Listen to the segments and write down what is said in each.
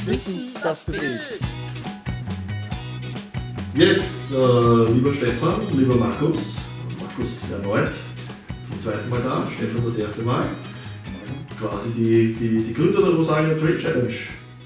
Wissen, das bewegt. Yes, lieber Stefan, lieber Markus erneut, zum zweiten Mal da, Stefan das erste Mal. Quasi die Gründer der Rosalia Trail Challenge.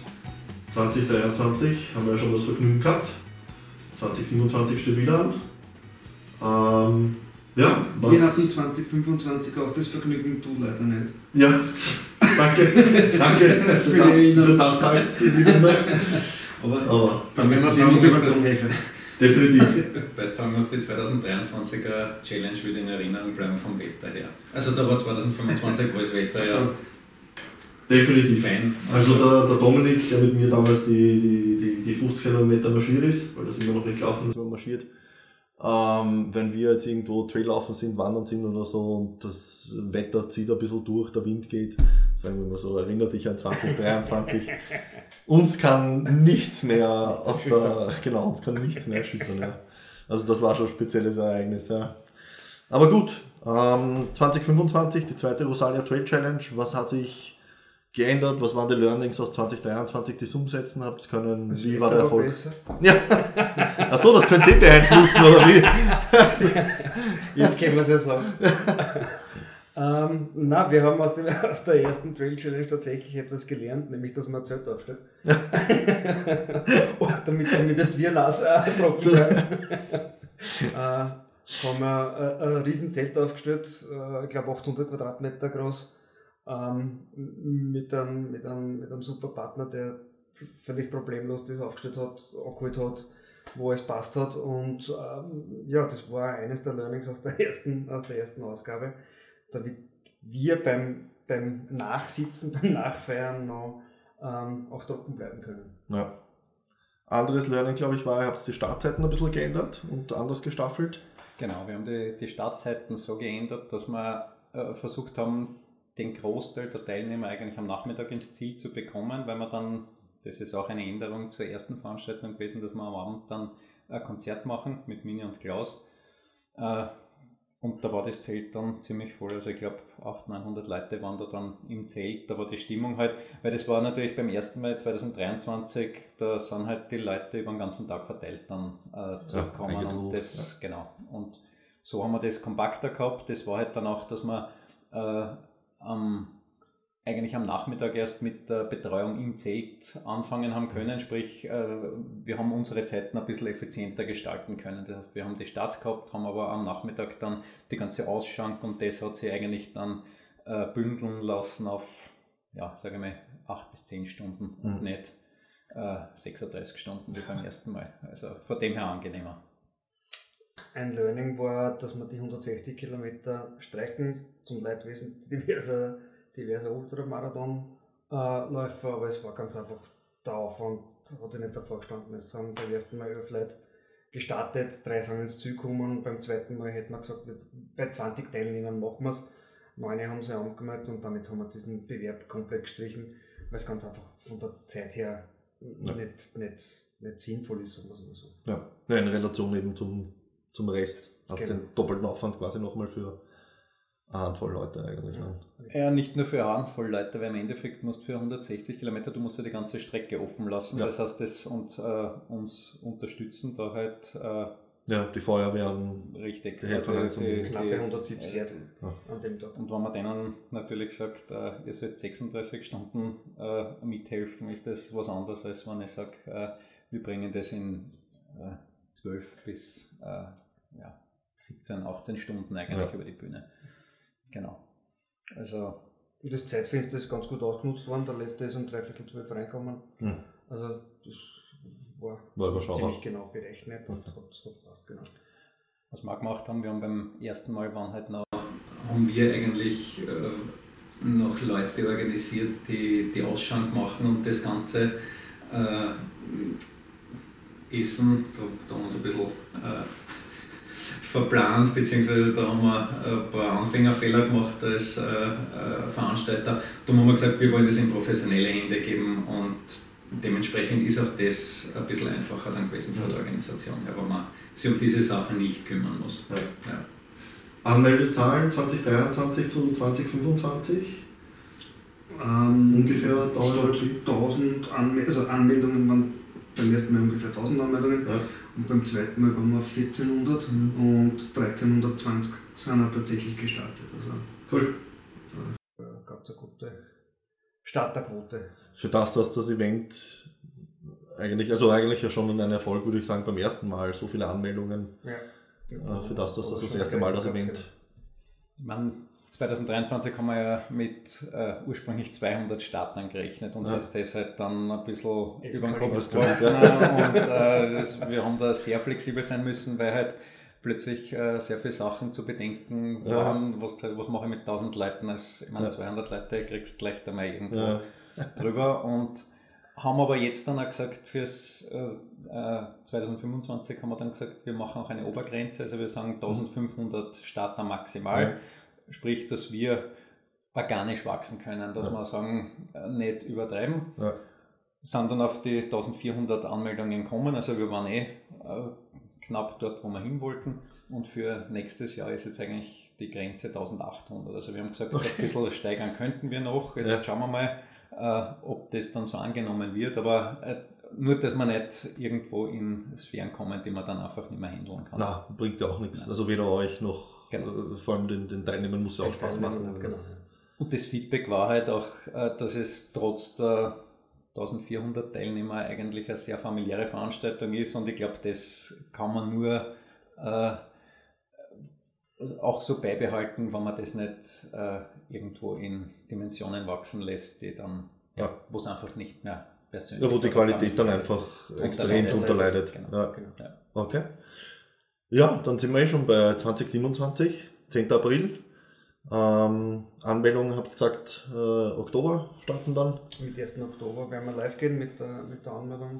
2023 haben wir ja schon das Vergnügen gehabt, 2027 steht wieder an. Wir hatten 2025 auch das Vergnügen, du leider nicht. Ja, danke für das Salz in die Runde. Aber dann wenn man sagen Motivation helfen. Definitiv. Weißt du, sagen muss, die 2023er Challenge wird in Erinnerung bleiben vom Wetter her. Also da war 2025 war das Wetter ja definitiv. Fein. Also der Dominik, der mit mir damals die 50 Kilometer marschiert ist, weil da sind wir noch nicht gelaufen, sind wir marschiert. Wenn wir jetzt irgendwo Traillaufen sind, wandern sind oder so und das Wetter zieht ein bisschen durch, der Wind geht, sagen wir mal so, erinnere dich an 2023. Uns kann nichts mehr uns kann nichts mehr erschüttern. Ja. Also das war schon ein spezielles Ereignis. Ja. Aber gut, 2025, die zweite Rosalia Trail Challenge, was hat sich geändert? Was waren die Learnings aus 2023, die ihr umsetzen habt können? Wie war der Erfolg? Ja. Achso, das könnt ihr beeinflussen, oder wie? Jetzt können wir es ja sagen. Wir haben aus der ersten Trail Challenge tatsächlich etwas gelernt, nämlich dass man ein Zelt aufstellt. Damit zumindest wir nass trocken bleiben. Haben wir ein riesen Zelt aufgestellt, ich glaube 800 Quadratmeter groß. Mit einem super Partner, der völlig problemlos das aufgestellt hat, angeholt hat, wo es passt hat. Und das war eines der Learnings aus der ersten Ausgabe, damit wir beim Nachsitzen, beim Nachfeiern noch auch trocken bleiben können. Ja. Anderes Learning, glaube ich, war, ihr habt die Startzeiten ein bisschen geändert und anders gestaffelt. Genau, wir haben die Startzeiten so geändert, dass wir versucht haben, den Großteil der Teilnehmer eigentlich am Nachmittag ins Ziel zu bekommen, weil wir dann, das ist auch eine Änderung zur ersten Veranstaltung gewesen, dass wir am Abend dann ein Konzert machen mit Mini und Klaus. Und da war das Zelt dann ziemlich voll, also ich glaube 800-900 Leute waren da dann im Zelt, da war die Stimmung halt, weil das war natürlich beim ersten Mal 2023, da sind halt die Leute über den ganzen Tag verteilt dann zurückgekommen und das, genau. Und so haben wir das kompakter gehabt, das war halt dann auch, dass wir eigentlich am Nachmittag erst mit der Betreuung im Zelt anfangen haben können, sprich wir haben unsere Zeiten ein bisschen effizienter gestalten können. Das heißt, wir haben die Starts gehabt, haben aber am Nachmittag dann die ganze Ausschank und das hat sich eigentlich dann bündeln lassen auf, sage ich mal, 8 bis 10 Stunden und nicht 36 Stunden wie beim ersten Mal. Also von dem her angenehmer. Ein Learning war, dass wir die 160 Kilometer streichen, zum Leidwesen diverser Ultramarathonläufer, aber es war ganz einfach der Aufwand, hat sich nicht davor gestanden. Es sind beim ersten Mal 11 Leute gestartet, 3 sind ins Ziel gekommen und beim zweiten Mal hätten wir gesagt, bei 20 Teilnehmern machen wir es. 9 haben sich angemeldet und damit haben wir diesen Bewerb komplett gestrichen, weil es ganz einfach von der Zeit her nicht sinnvoll ist, sagen wir es mal so. Ja, in Relation eben zum Rest. Hast den doppelten Aufwand quasi nochmal für eine Handvoll Leute eigentlich. Ja, nicht nur für eine Handvoll Leute, weil im Endeffekt musst du für 160 Kilometer, du musst ja die ganze Strecke offen lassen. Ja. Das heißt, das und uns unterstützen da halt. Die Feuerwehren. Richtig. Die Helfer knappe 170 Leute an dem Tag. Und wenn man denen natürlich sagt, ihr sollt 36 Stunden mithelfen, ist das was anderes, als wenn ich sage, wir bringen das in 12 bis 17, 18 Stunden eigentlich über die Bühne. Genau. Also das Zeitfenster ist ganz gut ausgenutzt worden, der letzte ist um 11:45 reingekommen. Also das war ziemlich genau berechnet und hat passt genau. Was wir gemacht haben, wir haben beim ersten Mal haben wir eigentlich noch Leute organisiert, die Ausschank machen und das ganze Essen, da haben wir uns ein bisschen verplant, beziehungsweise da haben wir ein paar Anfängerfehler gemacht als Veranstalter. Da haben wir gesagt, wir wollen das in professionelle Hände geben und dementsprechend ist auch das ein bisschen einfacher dann gewesen von der Organisation her, weil man sich um diese Sachen nicht kümmern muss. Ja. Anmeldezahlen 2023 zu 2025? Ungefähr 1000 Anmeldungen waren beim ersten Mal ungefähr 1000 Anmeldungen und beim zweiten Mal waren wir auf 1400 und 1320 sind auch tatsächlich gestartet. Also cool. Da gab es eine gute Starterquote. Für das, dass das Event eigentlich ja schon ein Erfolg, würde ich sagen, beim ersten Mal so viele Anmeldungen. Ja. Für das erste Mal das Event. Ich meine, 2023 haben wir ja mit ursprünglich 200 Startern gerechnet und ist das halt dann ein bisschen über den Kopf gewachsen und wir haben da sehr flexibel sein müssen, weil halt plötzlich sehr viele Sachen zu bedenken waren, was mache ich mit 1000 Leuten, also ich meine 200 Leute kriegst du leicht einmal irgendwo drüber und haben aber jetzt dann auch gesagt, fürs 2025 haben wir dann gesagt, wir machen auch eine Obergrenze, also wir sagen 1500 Starter maximal. Sprich, dass wir organisch wachsen können, dass wir sagen, nicht übertreiben. Sind dann auf die 1400 Anmeldungen gekommen, also wir waren knapp dort, wo wir hin wollten und für nächstes Jahr ist jetzt eigentlich die Grenze 1800. Also wir haben gesagt, ein bisschen steigern könnten wir noch, jetzt schauen wir mal, ob das dann so angenommen wird, aber nur, dass man nicht irgendwo in Sphären kommen, die man dann einfach nicht mehr handeln kann. Na, bringt ja auch nichts. Nein. Also weder euch noch vor allem den Teilnehmern muss ja auch Spaß machen. Genau. Und das Feedback war halt auch, dass es trotz der 1400 Teilnehmer eigentlich eine sehr familiäre Veranstaltung ist und ich glaube, das kann man nur auch so beibehalten, wenn man das nicht irgendwo in Dimensionen wachsen lässt, die dann, wo es einfach nicht mehr persönlich ist. Ja, wo die Qualität dann einfach extrem drunter leidet. Genau. Okay. Ja, dann sind wir schon bei 2027, 10. April. Anmeldungen, habt ihr gesagt, Oktober starten dann? Mit 1. Oktober werden wir live gehen mit der Anmeldung.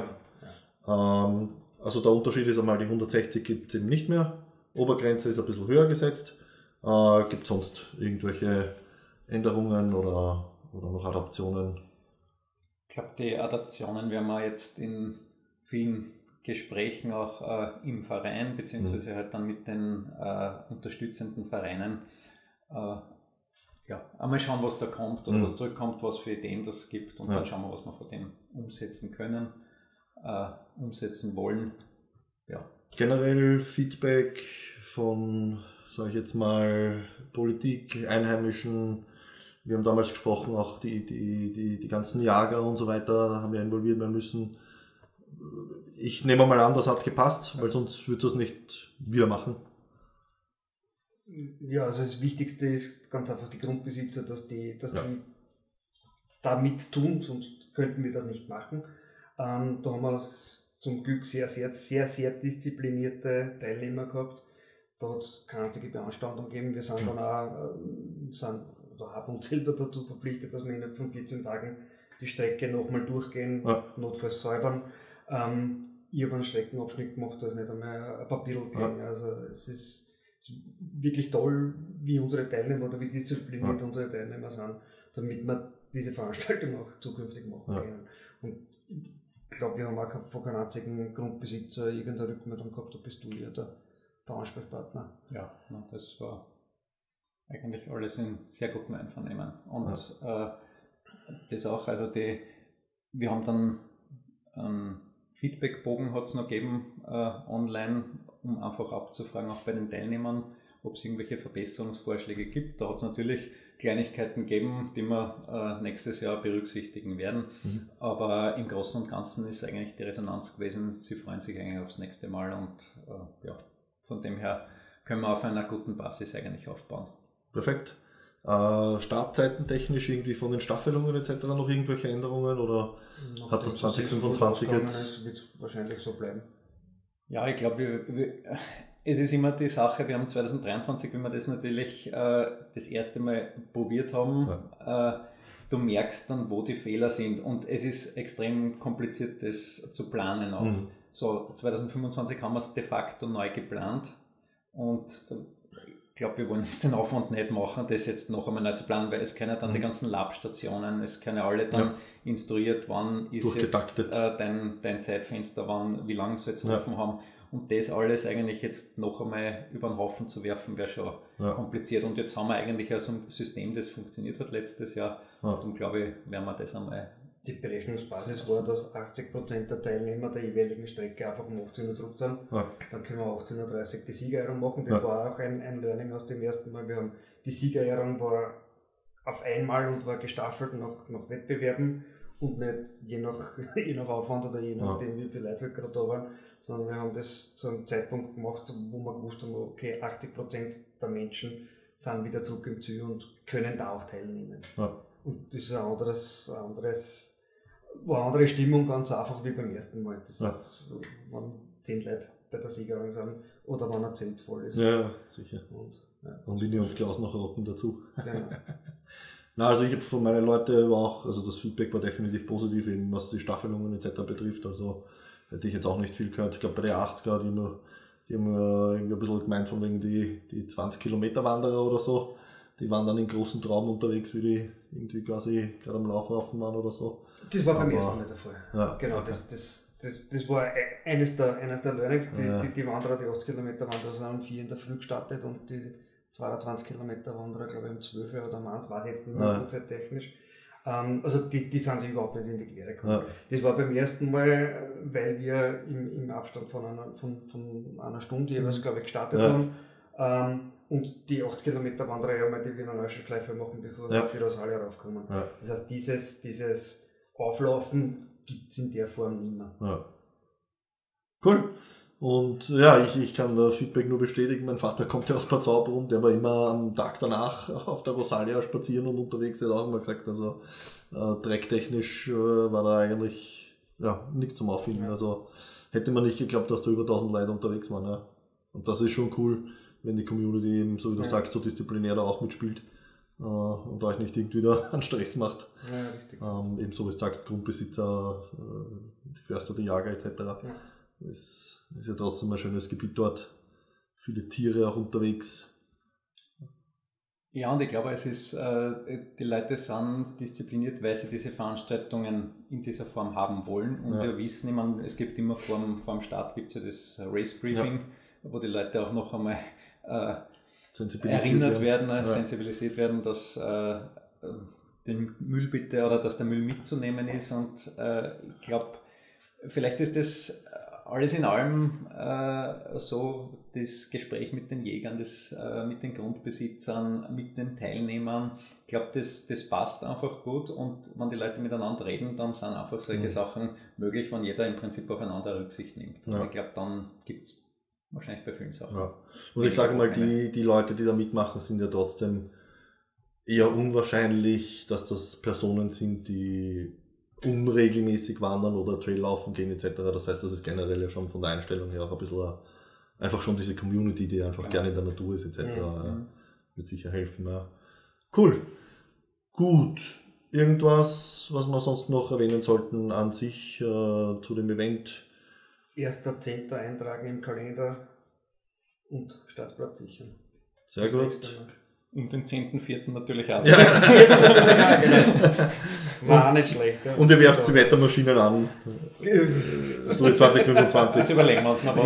Also der Unterschied ist einmal, die 160 gibt es eben nicht mehr. Obergrenze ist ein bisschen höher gesetzt. Gibt es sonst irgendwelche Änderungen oder noch Adaptionen? Ich glaube, die Adaptionen werden wir jetzt in vielen Gesprächen auch im Verein, beziehungsweise halt dann mit den unterstützenden Vereinen einmal schauen, was da kommt oder was zurückkommt, was für Ideen das gibt und dann schauen wir, was wir von dem umsetzen können, umsetzen wollen. Ja. Generell Feedback von, sage ich jetzt mal, Politik, Einheimischen. Wir haben damals gesprochen, auch die ganzen Jager und so weiter haben wir involviert werden müssen. Ich nehme mal an, das hat gepasst, weil sonst würde es das nicht wieder machen. Ja, also das Wichtigste ist ganz einfach die Grundbesitzer, dass die da mit tun, sonst könnten wir das nicht machen. Da haben wir zum Glück sehr disziplinierte Teilnehmer gehabt. Da hat es keine einzige Beanstandung gegeben. Wir sind dann auch, haben uns selber dazu verpflichtet, dass wir innerhalb von 14 Tagen die Strecke nochmal durchgehen, notfalls säubern. Ich habe einen Streckenabschnitt gemacht, da ist nicht einmal ein Papier gegangen. Also es ist wirklich toll, wie unsere Teilnehmer oder wie diszipliniert unsere Teilnehmer sind, damit wir diese Veranstaltung auch zukünftig machen können. Und ich glaube, wir haben auch von keinem einzigen Grundbesitzer irgendeine Rückmeldung gehabt, da bist du ja der Ansprechpartner. Ja, das war eigentlich alles in sehr gutem Einvernehmen. Und das auch, also wir haben dann einen Feedbackbogen hat es noch gegeben online, um einfach abzufragen, auch bei den Teilnehmern, ob es irgendwelche Verbesserungsvorschläge gibt. Da hat es natürlich Kleinigkeiten gegeben, die wir nächstes Jahr berücksichtigen werden. Aber im Großen und Ganzen ist eigentlich die Resonanz gewesen, sie freuen sich eigentlich aufs nächste Mal und von dem her können wir auf einer guten Basis eigentlich aufbauen. Perfekt. Startzeiten technisch irgendwie von den Staffelungen etc. noch irgendwelche Änderungen oder hat das 2025 jetzt? Das wird wahrscheinlich so bleiben. Ja, ich glaube, es ist immer die Sache, wir haben 2023, wenn wir das natürlich das erste Mal probiert haben, du merkst dann, wo die Fehler sind und es ist extrem kompliziert, das zu planen auch. So, 2025 haben wir es de facto neu geplant und ich glaube, wir wollen jetzt den Aufwand nicht machen, das jetzt noch einmal neu zu planen, weil es können dann die ganzen Labstationen, es können alle dann instruiert, wann ist jetzt dein Zeitfenster, wie lange soll es offen haben Und das alles eigentlich jetzt noch einmal über den Haufen zu werfen, wäre schon kompliziert. Und jetzt haben wir eigentlich so ein System, das funktioniert hat letztes Jahr. Und darum glaube ich, werden wir das einmal. Die Berechnungsbasis war, dass 80% der Teilnehmer der jeweiligen Strecke einfach um 18 Uhr zurück sind. Dann können wir 18.30 Uhr die Siegerehrung machen. Das war auch ein Learning aus dem ersten Mal. Wir haben die Siegerehrung war auf einmal und war gestaffelt nach Wettbewerben und nicht je nach Aufwand oder je nachdem, wie viele Leute gerade da waren, sondern wir haben das zu einem Zeitpunkt gemacht, wo wir gewusst haben, okay, 80% der Menschen sind wieder zurück im Ziel und können da auch teilnehmen. Und das ist war eine andere Stimmung, ganz einfach wie beim ersten Mal. Das ist, wenn 10 Leute bei der Siegerehrung sind oder wenn ein Zelt voll ist. Ja, sicher. Und Winnie und Klaus noch rocken dazu. Genau. Na, also ich habe von meinen Leuten auch, also das Feedback war definitiv positiv, eben was die Staffelungen etc. betrifft. Also hätte ich jetzt auch nicht viel gehört. Ich glaube bei der 80er, die haben irgendwie ein bisschen gemeint von wegen die 20 Kilometer Wanderer oder so. Die waren dann in großen Traum unterwegs, wie die irgendwie quasi gerade am Laufraufen waren oder so. Das war beim ersten Mal der Fall. Ja, genau, okay. Das war eines der Learnings. Die Wanderer, die 80 Kilometer Wanderer sind um 4 in der Früh gestartet und die 22 Kilometer Wanderer, glaube ich, um 12 oder um 1, weiß ich jetzt nicht mehr, zeittechnisch. Also die sind sich überhaupt nicht in die Quere gekommen. Das war beim ersten Mal, weil wir im Abstand von einer Stunde jeweils, glaube ich, gestartet haben. Und die 80 Kilometer Wanderer ja mal die Wiener Neustadt Schleife machen, bevor sie wieder aus Halle raufkommen. Das heißt, dieses Auflaufen gibt es in der Form nicht mehr. Cool. Und ja, ich kann das Feedback nur bestätigen. Mein Vater kommt ja aus Bad Sauerbrunn, der war immer am Tag danach auf der Rosalia spazieren und unterwegs, hat auch immer gesagt, also drecktechnisch war da eigentlich nichts zum Auffinden. Also hätte man nicht geglaubt, dass da über 1000 Leute unterwegs waren. Ja. Und das ist schon cool, wenn die Community eben, so wie du sagst, so disziplinär da auch mitspielt und euch nicht irgendwie da einen Stress macht. Ja, richtig. Ebenso wie du sagst, Grundbesitzer, die Förster, die Jager etc. Ist ja trotzdem ein schönes Gebiet dort. Viele Tiere auch unterwegs. Ja, und ich glaube, es ist, die Leute sind diszipliniert, weil sie diese Veranstaltungen in dieser Form haben wollen. Und wir wissen, ich meine, es gibt immer vor dem Start gibt es ja das Race Briefing, wo die Leute auch noch einmal erinnert werden, sensibilisiert werden, dass den Müll bitte oder dass der Müll mitzunehmen ist. Und ich glaube, vielleicht ist das alles in allem so das Gespräch mit den Jägern, mit den Grundbesitzern, mit den Teilnehmern. Ich glaube, das passt einfach gut und wenn die Leute miteinander reden, dann sind einfach solche Sachen möglich, wenn jeder im Prinzip aufeinander Rücksicht nimmt. Und ich glaube, dann gibt es wahrscheinlich bei vielen Sachen. Ja. Und ich sage mal, die Leute, die da mitmachen, sind ja trotzdem eher unwahrscheinlich, dass das Personen sind, die unregelmäßig wandern oder Trail laufen gehen etc. Das heißt, das ist generell ja schon von der Einstellung her auch ein bisschen einfach schon diese Community, die einfach gerne in der Natur ist etc. Wird sicher helfen. Ja. Cool. Gut. Irgendwas, was wir sonst noch erwähnen sollten an sich zu dem Event? 1.10. eintragen im Kalender und Startplatz sichern. Sehr gut. Und den 10.4. natürlich auch. Ja, genau. War auch nicht schlecht. Ja. Und ihr werft die Wettermaschinen an. So wie 2025. Das überlegen wir uns noch.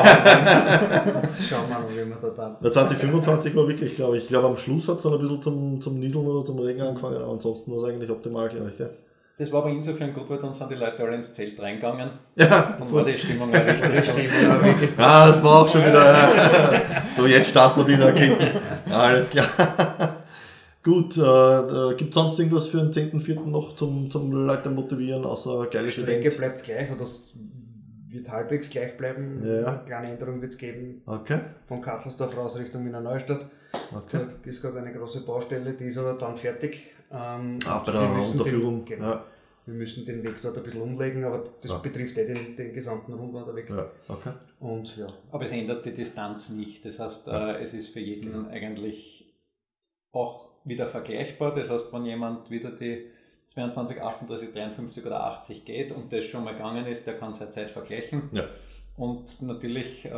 Das schauen wir mal, wie wir da dann. 2025 war wirklich, glaube ich, am Schluss hat es dann ein bisschen zum Nieseln oder zum Regen angefangen, aber ansonsten war es eigentlich optimal, glaube ich. Gell? Das war aber insofern gut, weil dann sind die Leute alle ins Zelt reingegangen. Ja. Dann war die Stimmung auch richtig. Ja, das war auch schon wieder. So, jetzt starten wir die Raketen. Alles klar. Gut, gibt es sonst irgendwas für den 10.4. noch zum Leute motivieren, außer geiles Event? Die Strecke bleibt gleich oder es wird halbwegs gleich bleiben. Ja. Eine kleine Änderung wird es geben. Okay. Von Katzelsdorf raus Richtung Wiener Neustadt. Okay. Da ist gerade eine große Baustelle, die ist aber dann fertig. Bei der Unterführung. Wir müssen den Weg dort ein bisschen umlegen, aber das betrifft den gesamten Rundwanderweg. Ja. Okay. Und, aber es ändert die Distanz nicht. Das heißt, es ist für jeden eigentlich auch wieder vergleichbar. Das heißt, wenn jemand wieder die 22, 38, 53 oder 80 geht und das schon mal gegangen ist, der kann seine Zeit vergleichen. Ja. Und natürlich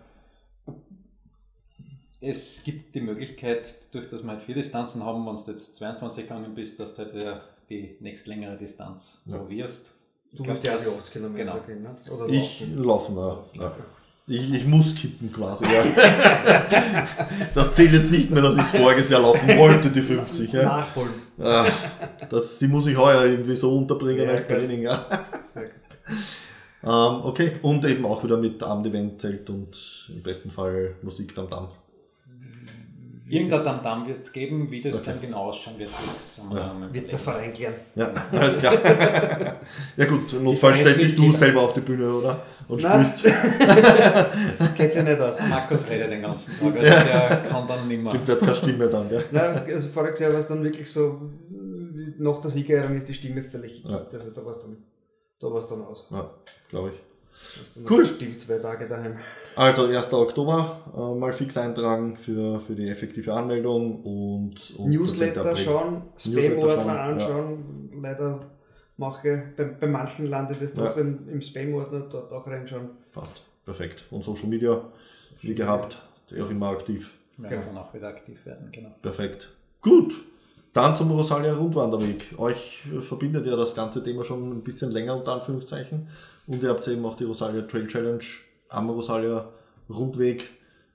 es gibt die Möglichkeit, durch das wir halt 4 Distanzen haben, wenn du jetzt 22 gegangen bist, dass du halt die nächstlängere Distanz probierst. Du musst ja die 80 Kilometer gehen, nicht? Oder ich laufen. Ja. Ich muss kippen quasi, ja. Das zählt jetzt nicht mehr, dass ich voriges Jahr laufen wollte, die 50. Ja. Nachholen. Die muss ich heuer irgendwie so unterbringen Sehr als gut. Training. Ja. Sehr gut. Okay, und eben auch wieder mit Abend-Event-Zelt und im besten Fall Musik am Damm. Irgendein Damm wird es geben, wie das Okay. dann genau ausschauen wird, das haben wir Ja. noch mal Wird der überlegt. Verein klären. Ja, alles klar. Ja gut, notfalls stellst dich du selber auf die Bühne, oder? Und Nein. spielst. Kennt sich nicht aus. Markus redet den ganzen Tag, also der kann dann nicht mehr. Stimmt, der hat keine Stimme dann, gell? Nein, also voriges Jahr war es dann wirklich so, nach der Siegerehrung ist die Stimme völlig gekippt. Ja. Also da war es dann aus. Ja, glaube ich. Da war's dann Cool. noch still 2 Tage daheim. Also 1. Oktober mal fix eintragen für die effektive Anmeldung und Newsletter 10. April. schauen, Newsletter Spam-Ordner schauen, anschauen. Leider mache bei manchen landet es trotzdem im Spam-Ordner, dort auch reinschauen. Passt, perfekt. Und Social Media, wie gehabt, auch immer aktiv. Werden wir dann auch wieder aktiv werden, genau. Perfekt. Gut, dann zum Rosalia Rundwanderweg. Euch verbindet ja das ganze Thema schon ein bisschen länger, unter Anführungszeichen. Und ihr habt eben auch die Rosalia Trail Challenge am Rosalia Rundweg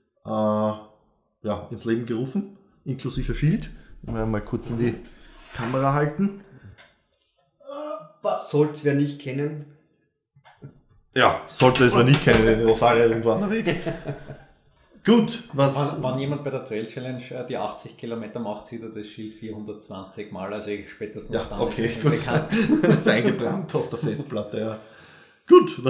ins Leben gerufen, inklusive Schild. Ich will mal kurz in die Kamera halten. Sollt wer nicht kennen, Ja, sollte es mal nicht kennen, den Rosalia Rundwanderweg. Gut, was... Wenn jemand bei der Trail Challenge die 80 Kilometer macht, sieht er das Schild 420 Mal, also spätestens Ja, dann okay, ist es gut. bekannt. Das ist eingebrannt auf der Festplatte, ja. Gut,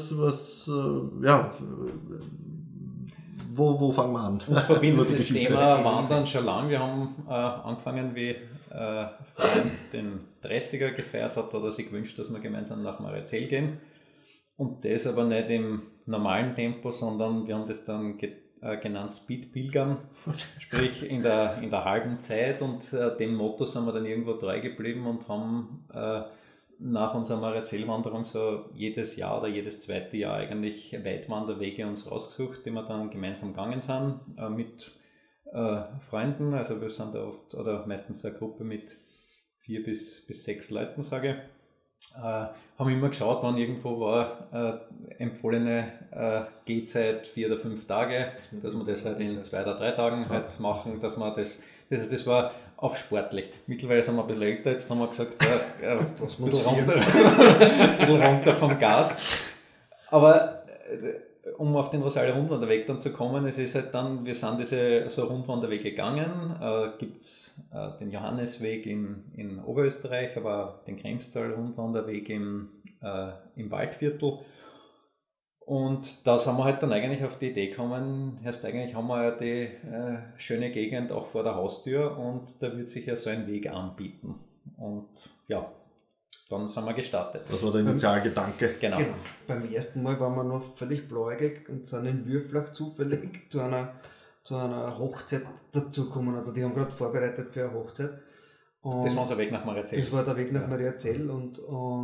wo fangen wir an? Uns verbindet Nur die das Geschichte. Thema Wandern schon lange. Wir haben angefangen, wie Freund den 30er gefeiert hat, oder sich gewünscht, dass wir gemeinsam nach Mariazell gehen. Und das aber nicht im normalen Tempo, sondern wir haben das dann genannt Speed-Pilgern, sprich in der halben Zeit, und dem Motto sind wir dann irgendwo treu geblieben und haben nach unserer Mariazell-Wanderung so jedes Jahr oder jedes zweite Jahr eigentlich Weitwanderwege uns rausgesucht, die wir dann gemeinsam gegangen sind mit Freunden. Also wir sind da oft oder meistens eine Gruppe mit 4 bis 6 Leuten, sage ich. Haben immer geschaut, wann irgendwo war empfohlene Gehzeit 4 oder 5 Tage, dass wir das halt in 2 oder 3 Tagen halt machen, dass wir das war auf sportlich. Mittlerweile sind wir ein bisschen älter, jetzt haben wir gesagt, ein bisschen runter vom Gas. Aber um auf den Rosalia Rundwanderweg dann zu kommen, es ist halt dann, wir sind diese so Rundwanderwege gegangen, gibt es den Johannesweg in Oberösterreich, aber den Kremstal Rundwanderweg im Waldviertel. Und da sind wir halt dann eigentlich auf die Idee gekommen, eigentlich haben wir ja die schöne Gegend auch vor der Haustür und da wird sich ja so ein Weg anbieten. Und ja, dann sind wir gestartet. Das war der Initialgedanke. Genau. Beim ersten Mal waren wir noch völlig blauäugig und sind in Würflach zufällig zu einer Hochzeit dazugekommen. Also die haben gerade vorbereitet für eine Hochzeit. Und Das war unser Weg nach Mariazell. Das war der Weg nach Mariazell und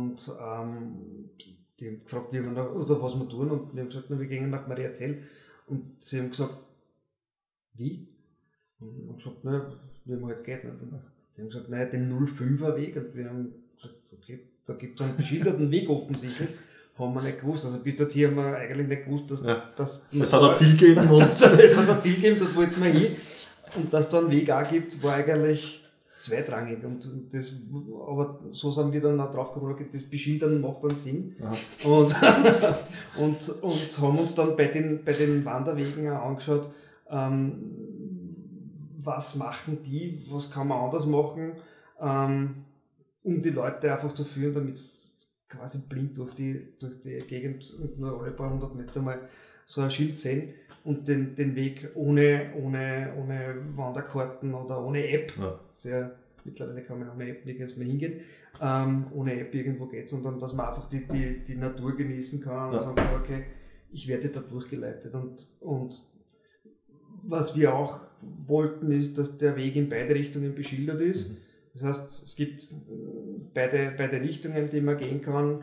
die haben gefragt, wie wir noch, oder was wir tun, und wir haben gesagt, wir gehen nach Mariazell, und sie haben gesagt, wie? Und wir haben gesagt, wie man halt geht. Und die haben gesagt, den 05er Weg, und wir haben gesagt, okay, da gibt es einen beschilderten Weg offensichtlich, haben wir nicht gewusst. Also bis dorthin haben wir eigentlich nicht gewusst, dass es hat ein Ziel gegeben. Es hat ein Ziel gegeben, dort wollten wir hin. Und dass es da einen Weg auch gibt, war eigentlich zweitrangig. Und das, aber so sind wir dann auch drauf gekommen, okay, das Beschildern macht dann Sinn. Und haben uns dann bei den Wanderwegen auch angeschaut, was machen die, was kann man anders machen, um die Leute einfach zu führen, damit sie quasi blind durch die Gegend und nur alle paar 100 Meter mal so ein Schild sehen und den Weg ohne Wanderkarten oder ohne App, mittlerweile kann man ohne App nirgends mehr hingehen, ohne App irgendwo geht, sondern dass man einfach die Natur genießen kann und sagen kann, okay, ich werde da durchgeleitet. Und was wir auch wollten, ist, dass der Weg in beide Richtungen beschildert ist. Das heißt, es gibt beide Richtungen, die man gehen kann.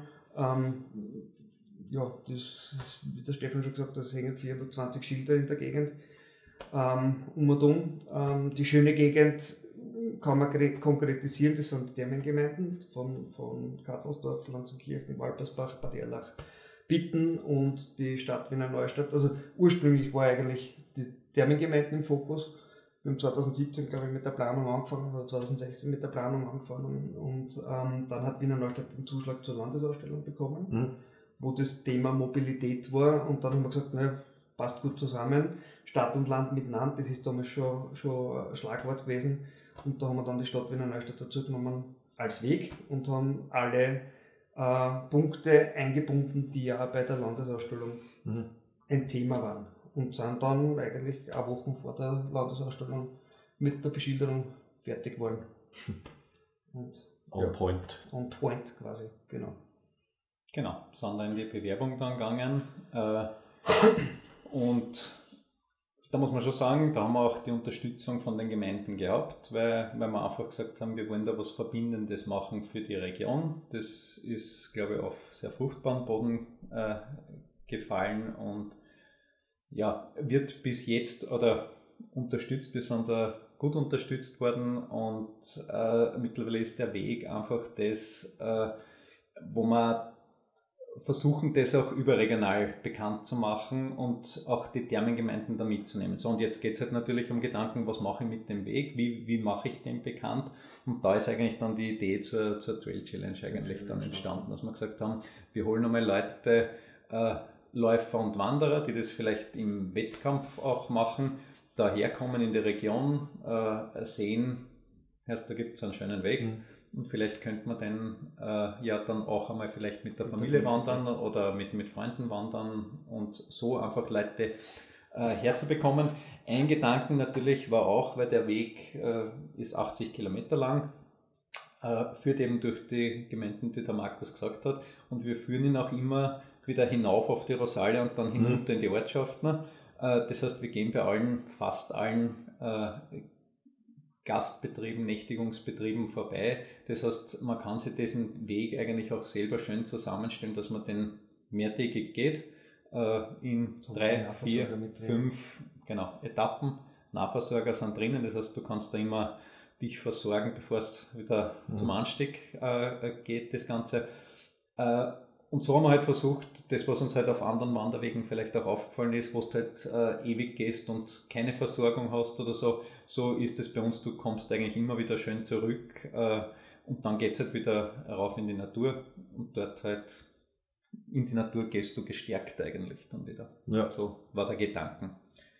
Das, wie der Stefan schon gesagt hat, es hängen 420 Schilder in der Gegend um und um. Die schöne Gegend kann man konkretisieren, das sind die Thermengemeinden von Katzelsdorf, Lanzenkirchen, Walpersbach, Bad Erlach Bitten und die Stadt Wiener Neustadt. Also ursprünglich war eigentlich die Thermengemeinden im Fokus. Wir haben 2017, glaube ich, mit der Planung angefangen, oder 2016 mit der Planung angefangen und dann hat Wiener Neustadt den Zuschlag zur Landesausstellung bekommen, wo das Thema Mobilität war und dann haben wir gesagt, ne, passt gut zusammen, Stadt und Land miteinander, das ist damals schon ein Schlagwort gewesen und da haben wir dann die Stadt Wiener Neustadt dazu genommen als Weg und haben alle Punkte eingebunden, die ja bei der Landesausstellung ein Thema waren. Und sind dann eigentlich eine Woche vor der Landesausstellung mit der Beschilderung fertig geworden. Und on point. On point quasi, genau. Genau, sind dann in die Bewerbung dann gegangen. Und da muss man schon sagen, da haben wir auch die Unterstützung von den Gemeinden gehabt, weil wir einfach gesagt haben, wir wollen da was Verbindendes machen für die Region. Das ist, glaube ich, auf sehr fruchtbaren Boden gefallen und ja, wird bis jetzt oder unterstützt, wir sind da gut unterstützt worden und mittlerweile ist der Weg einfach das, wo wir versuchen, das auch überregional bekannt zu machen und auch die Thermengemeinden da mitzunehmen. So, und jetzt geht es halt natürlich um Gedanken, was mache ich mit dem Weg, wie mache ich den bekannt? Und da ist eigentlich dann die Idee zur Trail Challenge eigentlich dann entstanden, dass wir gesagt haben, wir holen einmal Leute, Läufer und Wanderer, die das vielleicht im Wettkampf auch machen, daherkommen in die Region, sehen, da gibt es einen schönen Weg und vielleicht könnte man den ja dann auch einmal vielleicht mit der Familie wandern oder mit Freunden wandern und so einfach Leute herzubekommen. Ein Gedanken natürlich war auch, weil der Weg ist 80 Kilometer lang, führt eben durch die Gemeinden, die der Markus gesagt hat und wir führen ihn auch immer wieder hinauf auf die Rosalia und dann hinunter in die Ortschaften. Das heißt, wir gehen bei fast allen Gastbetrieben, Nächtigungsbetrieben vorbei. Das heißt, man kann sich diesen Weg eigentlich auch selber schön zusammenstellen, dass man den mehrtägig geht, in 3, 4, 5 Etappen. Nahversorger sind drinnen, das heißt, du kannst da immer dich versorgen, bevor es wieder zum Anstieg geht, das Ganze. Und so haben wir halt versucht, das, was uns halt auf anderen Wanderwegen vielleicht auch aufgefallen ist, wo du halt ewig gehst und keine Versorgung hast oder so, so ist es bei uns, du kommst eigentlich immer wieder schön zurück und dann geht es halt wieder rauf in die Natur und dort halt in die Natur gehst du gestärkt eigentlich dann wieder. Ja. So war der Gedanke.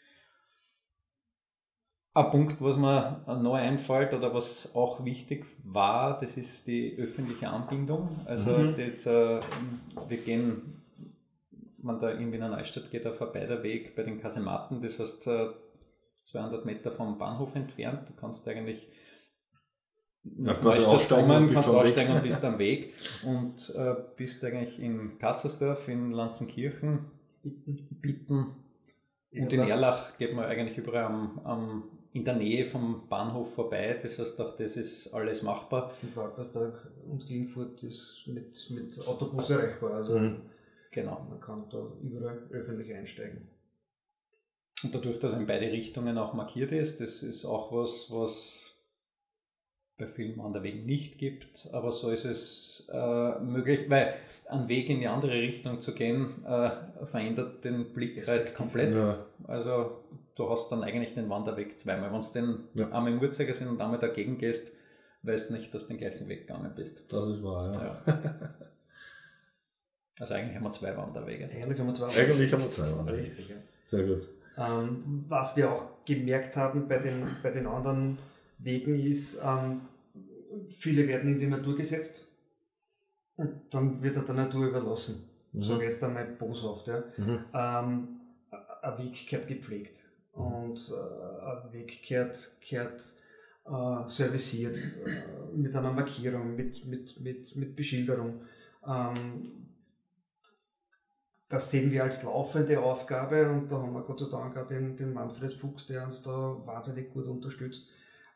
Ein Punkt, was mir neu einfällt oder was auch wichtig war, das ist die öffentliche Anbindung. Also wir gehen, man da in Wiener Neustadt geht da vorbei der Weg bei den Kasematten, das heißt 200 Meter vom Bahnhof entfernt. Du kannst eigentlich nach Neustadt kommen, kannst aussteigen und bist am Weg und bist eigentlich in Katzersdorf, in Lanzenkirchen, Bitten und in Erlach geht man eigentlich überall in der Nähe vom Bahnhof vorbei, das heißt auch das ist alles machbar. Und Waltersberg und Klingenfurt ist mit Autobus erreichbar, also genau. Man kann da überall öffentlich einsteigen. Und dadurch, dass in beide Richtungen auch markiert ist, das ist auch was bei vielen Wanderwegen nicht gibt, aber so ist es möglich, weil ein Weg in die andere Richtung zu gehen, verändert den Blick halt komplett. Ja. Also du hast dann eigentlich den Wanderweg zweimal. Wenn du einmal im Uhrzeigersinn und einmal dagegen gehst, weißt du nicht, dass du den gleichen Weg gegangen bist. Das ist wahr, ja. Also eigentlich haben wir zwei Wanderwege. Eigentlich haben wir zwei Wanderwege. Richtig, ja. Sehr gut. Was wir auch gemerkt haben bei den anderen Wegen ist, viele werden in die Natur gesetzt und dann wird er der Natur überlassen. Sage jetzt einmal boshaft. Ja. Ein Weg gehört gepflegt und ein Weg gehört serviciert, mit einer Markierung, mit Beschilderung. Das sehen wir als laufende Aufgabe und da haben wir Gott sei Dank auch den Manfred Fuchs, der uns da wahnsinnig gut unterstützt,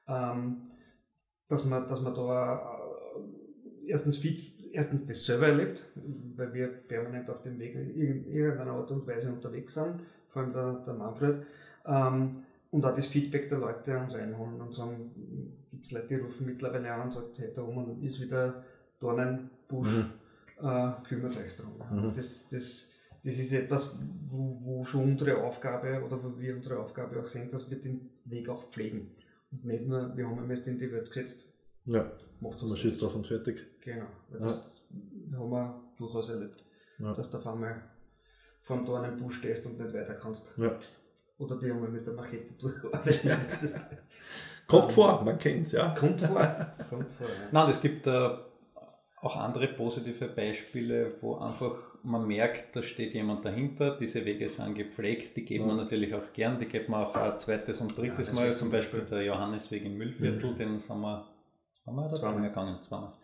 dass man da erstens das selber erlebt, weil wir permanent auf dem Weg in irgendeiner Art und Weise unterwegs sind, vor allem der Manfred, und auch das Feedback der Leute uns einholen und sagen, gibt es Leute, die rufen mittlerweile an und sagen, hey, da oben ist wieder Dornenbusch, kümmert euch darum. Das ist etwas, wo schon unsere Aufgabe oder wo wir unsere Aufgabe auch sehen, dass wir den Weg auch pflegen. Und nicht nur, wir haben ihn jetzt in die Welt gesetzt. Ja, man steht drauf und fertig. Genau, das haben wir durchaus erlebt. Dass du auf einmal vor einem Tor in einem Busch stehst und nicht weiter kannst. Ja. Oder die einmal mit der Machete durcharbeiten. Kommt vor, man kennt es, ja. Kommt vor. Nein, es gibt auch andere positive Beispiele, wo einfach man merkt, da steht jemand dahinter, diese Wege sind gepflegt, die geben wir natürlich auch gern, die geben wir auch ein zweites und drittes Mal, zum Beispiel der Johannesweg im Müllviertel, den sind wir zweimal gegangen.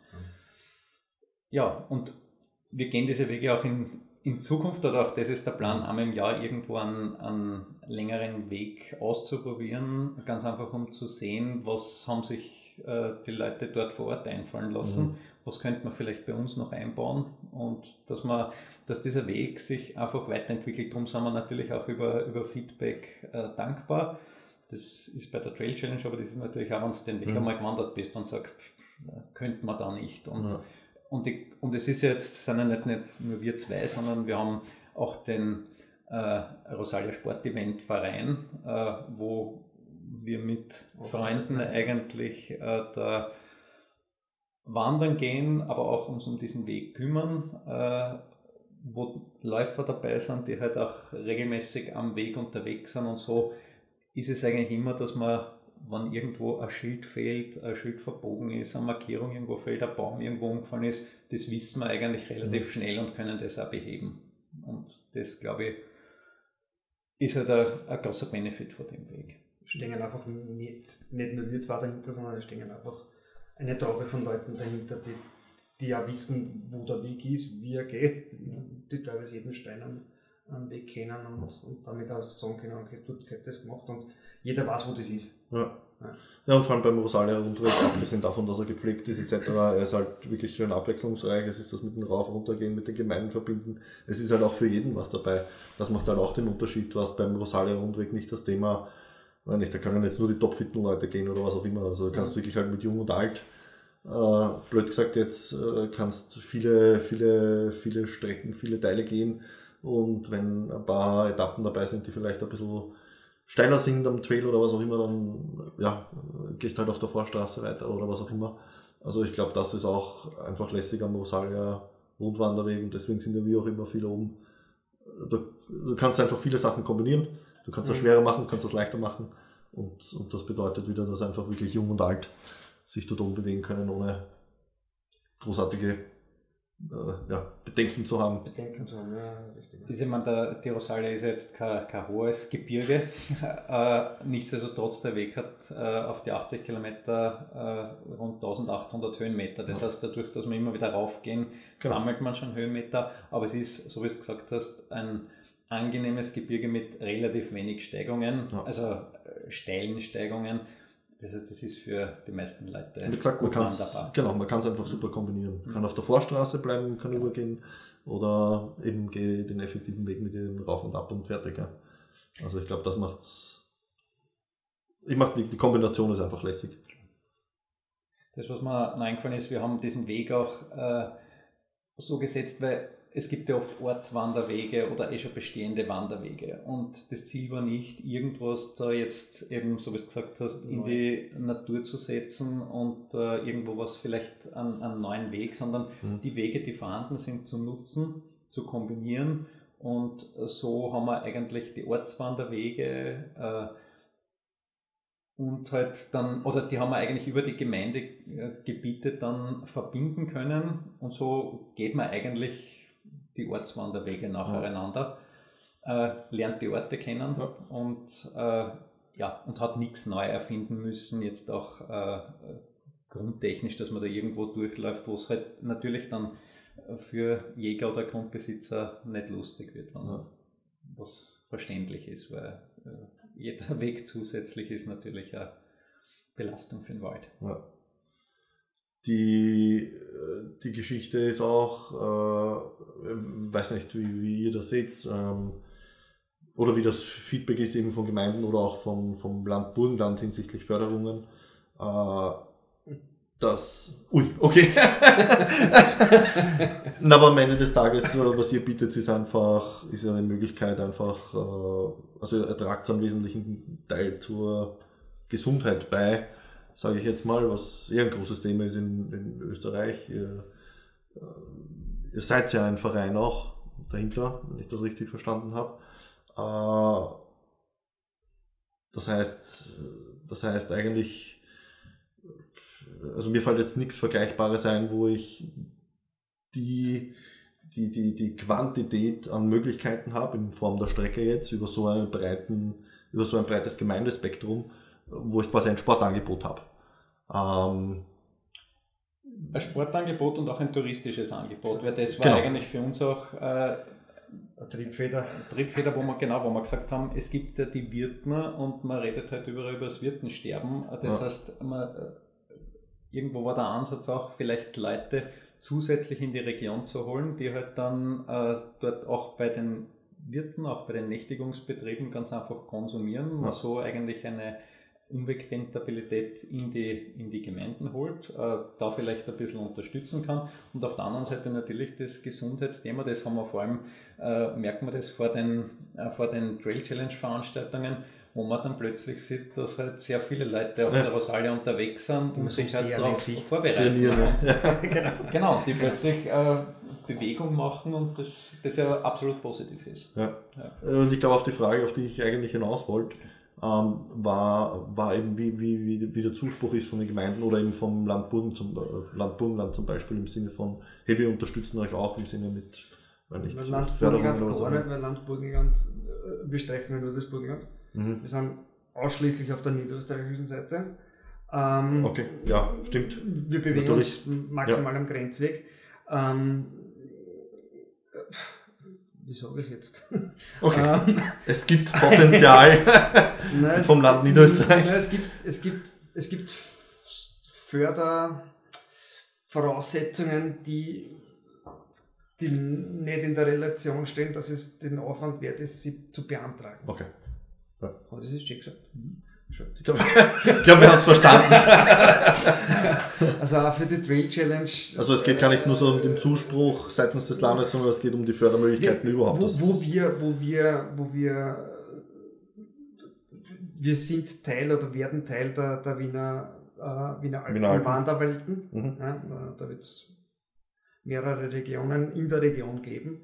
Ja, und wir gehen diese Wege auch in Zukunft, oder auch das ist der Plan, einmal im Jahr irgendwo einen längeren Weg auszuprobieren, ganz einfach um zu sehen, was haben sich die Leute dort vor Ort einfallen lassen, was könnte man vielleicht bei uns noch einbauen und dass dieser Weg sich einfach weiterentwickelt. Darum sind wir natürlich auch über Feedback dankbar. Das ist bei der Trail Challenge, aber das ist natürlich auch, wenn du den Weg einmal gewandert bist und sagst, könnte man da nicht. Und es ist jetzt, sind ja nicht nur wir zwei, sondern wir haben auch den Rosalia Sportevent Verein, wo wir mit Freunden eigentlich da wandern gehen, aber auch uns um diesen Weg kümmern, wo Läufer dabei sind, die halt auch regelmäßig am Weg unterwegs sind, und so ist es eigentlich immer, dass man, wenn irgendwo ein Schild fehlt, ein Schild verbogen ist, eine Markierung irgendwo fehlt, ein Baum irgendwo umgefallen ist, das wissen wir eigentlich relativ schnell und können das auch beheben. Und das, glaube ich, ist halt ein großer Benefit von dem Weg. Stehen einfach nicht nur wir zwei dahinter, sondern es stehen einfach eine Traube von Leuten dahinter, die ja wissen, wo der Weg ist, wie er geht, die teilweise jeden Stein am Weg kennen und damit auch sagen können, okay, du hast das gemacht und jeder weiß, wo das ist. Ja, und vor allem beim Rosalia Rundweg, abgesehen davon, dass er gepflegt ist etc., er ist halt wirklich schön abwechslungsreich, es ist das mit dem Rauf, runtergehen, mit den Gemeinden verbinden, es ist halt auch für jeden was dabei, das macht halt auch den Unterschied, du hast beim Rosalia Rundweg nicht das Thema, da können jetzt nur die topfitten Leute gehen oder was auch immer, also du kannst wirklich halt mit Jung und Alt, blöd gesagt jetzt, kannst viele Strecken, viele Teile gehen, und wenn ein paar Etappen dabei sind, die vielleicht ein bisschen steiler sind am Trail oder was auch immer, dann gehst halt auf der Vorstraße weiter oder was auch immer. Also ich glaube, das ist auch einfach lässig am Rosalia Rundwanderweg, und deswegen sind ja wir auch immer viel oben. Du kannst einfach viele Sachen kombinieren, du kannst das schwerer machen, du kannst das leichter machen, und das bedeutet wieder, dass einfach wirklich Jung und Alt sich dort oben bewegen können, ohne großartige Bedenken zu haben. Ja, richtig. Ich meine, die Rosalia ist jetzt kein hohes Gebirge, nichtsdestotrotz der Weg hat auf die 80 Kilometer rund 1800 Höhenmeter. Das heißt, dadurch, dass wir immer wieder raufgehen, sammelt man schon Höhenmeter, aber es ist, so wie du gesagt hast, ein angenehmes Gebirge mit relativ wenig Steigungen, also steilen Steigungen. Das heißt, das ist für die meisten Leute wie gesagt, man kann es einfach super kombinieren. Man kann auf der Vorstraße bleiben, kann übergehen, oder eben den effektiven Weg mit dem Rauf und Ab und fertig. Ja. Also ich glaube, das macht's. Die Kombination ist einfach lässig. Das, was mir noch eingefallen ist, wir haben diesen Weg auch so gesetzt, weil es gibt ja oft Ortswanderwege oder schon bestehende Wanderwege, und das Ziel war nicht, irgendwas da jetzt eben, so wie du gesagt hast, in die Natur zu setzen und irgendwo was vielleicht an neuen Weg, sondern die Wege, die vorhanden sind, zu nutzen, zu kombinieren, und so haben wir eigentlich die Ortswanderwege und halt dann, oder die haben wir eigentlich über die Gemeindegebiete dann verbinden können, und so geht man eigentlich die Ortswanderwege nacheinander, lernt die Orte kennen und hat nichts neu erfinden müssen, jetzt auch grundtechnisch, dass man da irgendwo durchläuft, wo es halt natürlich dann für Jäger oder Grundbesitzer nicht lustig wird, was verständlich ist, weil jeder Weg zusätzlich ist natürlich eine Belastung für den Wald. Ja. Die Geschichte ist auch, weiß nicht, wie ihr das seht, oder wie das Feedback ist eben von Gemeinden oder auch vom Land Burgenland hinsichtlich Förderungen. Okay. Na, aber am Ende des Tages, was ihr bietet, ist eine Möglichkeit einfach, also ihr tragt einen wesentlichen Teil zur Gesundheit bei, sage ich jetzt mal, was eher ein großes Thema ist in Österreich. Ihr seid ja ein Verein auch dahinter, wenn ich das richtig verstanden habe. Das heißt eigentlich, also mir fällt jetzt nichts Vergleichbares ein, wo ich die Quantität an Möglichkeiten habe, in Form der Strecke jetzt, über so ein breites Gemeindespektrum, wo ich quasi ein Sportangebot habe. Ein Sportangebot und auch ein touristisches Angebot, weil das war genau. Eigentlich für uns auch eine Triebfeder, wo wir gesagt haben, es gibt ja die Wirtner und man redet halt überall über das Wirtensterben. Das heißt, irgendwo war der Ansatz auch, vielleicht Leute zusätzlich in die Region zu holen, die halt dann dort auch bei den Wirten, auch bei den Nächtigungsbetrieben ganz einfach konsumieren, man so eigentlich eine Umwegrentabilität in die Gemeinden holt, da vielleicht ein bisschen unterstützen kann und auf der anderen Seite natürlich das Gesundheitsthema, das haben wir vor allem, merkt man das vor den Trail Challenge Veranstaltungen, wo man dann plötzlich sieht, dass halt sehr viele Leute auf der Rosalia unterwegs sind und sich halt darauf vorbereiten. Genau, die plötzlich Bewegung machen und das ja absolut positiv ist. Ja. Und ich glaube, auf die Frage, auf die ich eigentlich hinaus wollte, war eben, wie der Zuspruch ist von den Gemeinden oder eben vom Land Burgenland zum Beispiel im Sinne von, hey, wir unterstützen euch auch im Sinne mit, Land Burgenland gar nicht, weil Land Burgenland, wir streffen ja nur das Burgenland. Wir sind ausschließlich auf der niederösterreichischen Seite. Okay, ja, stimmt. Wir bewegen uns maximal am Grenzweg. Wie sage ich jetzt? Okay. Es gibt Potenzial vom Land Niederösterreich. Es gibt Fördervoraussetzungen, die nicht in der Relation stehen, dass es den Aufwand wert ist, sie zu beantragen. Okay. Ja. Hat das jetzt schon gesagt? Ich glaube, wir haben es verstanden. Also auch für die Trail Challenge. Also es geht gar nicht nur so um den Zuspruch seitens des Landes, sondern es geht um die Fördermöglichkeiten überhaupt. Wir sind Teil oder werden Teil der Wiener Alpenwanderwelten. Ja, da wird es mehrere Regionen in der Region geben.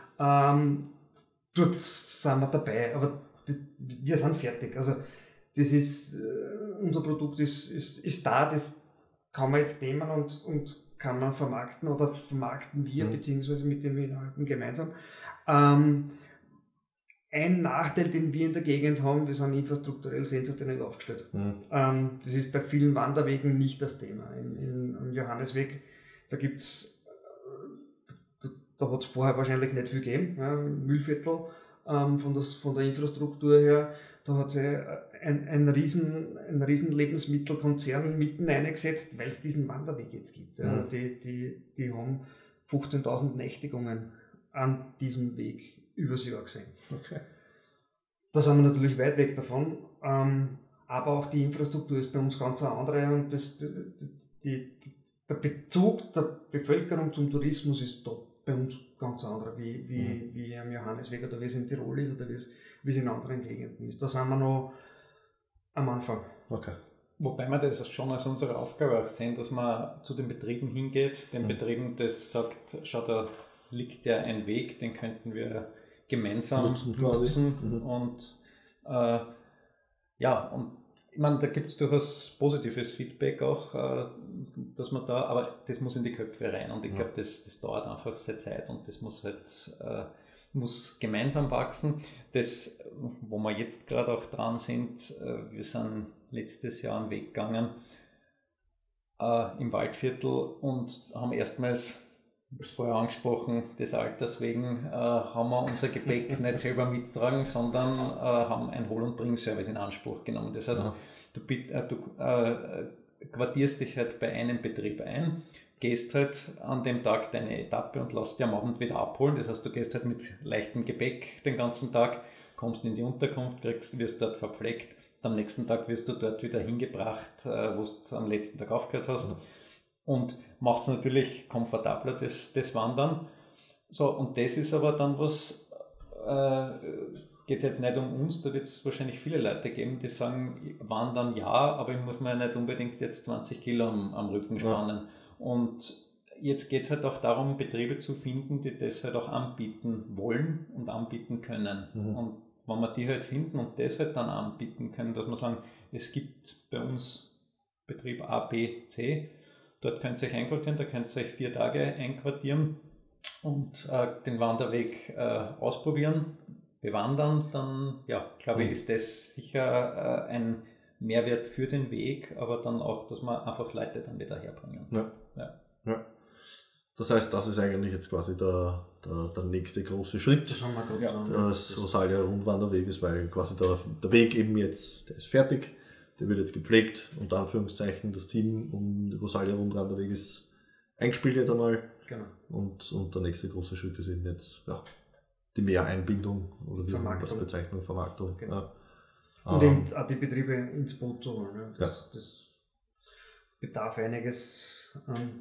Dort sind wir dabei, aber wir sind fertig. Also das ist, unser Produkt ist da, das kann man jetzt nehmen und kann man vermarkten oder vermarkten wir, beziehungsweise mit den Wiener Alpen gemeinsam. Ein Nachteil, den wir in der Gegend haben, wir sind infrastrukturell sensationell aufgestellt. Das ist bei vielen Wanderwegen nicht das Thema. Am Johannesweg, da hat es vorher wahrscheinlich nicht viel gegeben. Ja, Mühlviertel, von der Infrastruktur her, da hat sich ein riesen Lebensmittelkonzern mitten eingesetzt, weil es diesen Wanderweg jetzt gibt. Ja. Die haben 15.000 Nächtigungen an diesem Weg übers Jahr gesehen. Okay. Da sind wir natürlich weit weg davon, aber auch die Infrastruktur ist bei uns ganz eine andere und der Bezug der Bevölkerung zum Tourismus ist da bei uns ganz anderer, wie am Johannesweg oder wie es in Tirol ist oder wie es in anderen Gegenden ist. Da sind wir noch am Anfang. Okay. Wobei wir das schon als unsere Aufgabe auch sehen, dass man zu den Betrieben hingeht, den Betrieben das sagt, schau, da liegt ja ein Weg, den könnten wir gemeinsam nutzen. Und und ich meine, da gibt es durchaus positives Feedback auch, dass man da, aber das muss in die Köpfe rein und ich glaube, das dauert einfach seine Zeit und das muss halt muss gemeinsam wachsen. Das, wo wir jetzt gerade auch dran sind, wir sind letztes Jahr einen Weg gegangen im Waldviertel und haben erstmals, ich habe es vorher angesprochen, des Alters wegen, haben wir unser Gepäck nicht selber mittragen, sondern haben einen Hol- und Bring-Service in Anspruch genommen. Das heißt, du quartierst dich halt bei einem Betrieb ein, gehst halt an dem Tag deine Etappe und lässt dich am Abend wieder abholen. Das heißt, du gehst halt mit leichtem Gepäck den ganzen Tag, kommst in die Unterkunft, wirst dort verpflegt. Am nächsten Tag wirst du dort wieder hingebracht, wo du am letzten Tag aufgehört hast. und macht es natürlich komfortabler, das Wandern. So, und das ist aber dann was, geht es jetzt nicht um uns, da wird es wahrscheinlich viele Leute geben, die sagen, wandern ja, aber ich muss mir nicht unbedingt jetzt 20 Kilo am Rücken spannen. Und jetzt geht es halt auch darum, Betriebe zu finden, die das halt auch anbieten wollen und anbieten können. Und wenn wir die halt finden und das halt dann anbieten können, dass wir sagen, es gibt bei uns Betrieb A, B, C, dort könnt ihr euch einquartieren, da könnt ihr euch 4 Tage einquartieren und den Wanderweg ausprobieren, bewandern, dann glaube ich, ist das sicher ein Mehrwert für den Weg, aber dann auch, dass wir einfach Leute dann wieder herbringen. Ja. Das heißt, das ist eigentlich jetzt quasi der nächste große Schritt. Das haben wir gerade Das Rosalia Rundwanderweg ist, weil quasi der Weg eben jetzt, der ist fertig, der wird jetzt gepflegt, unter Anführungszeichen, das Team um die Rosalia Rundwanderweg ist eingespielt jetzt einmal. Genau. Und der nächste große Schritt ist eben jetzt die Mehreinbindung oder wie man das bezeichnet, Vermarktung. Genau. Und eben auch die Betriebe ins Boot zu holen. Ne? Das bedarf einiges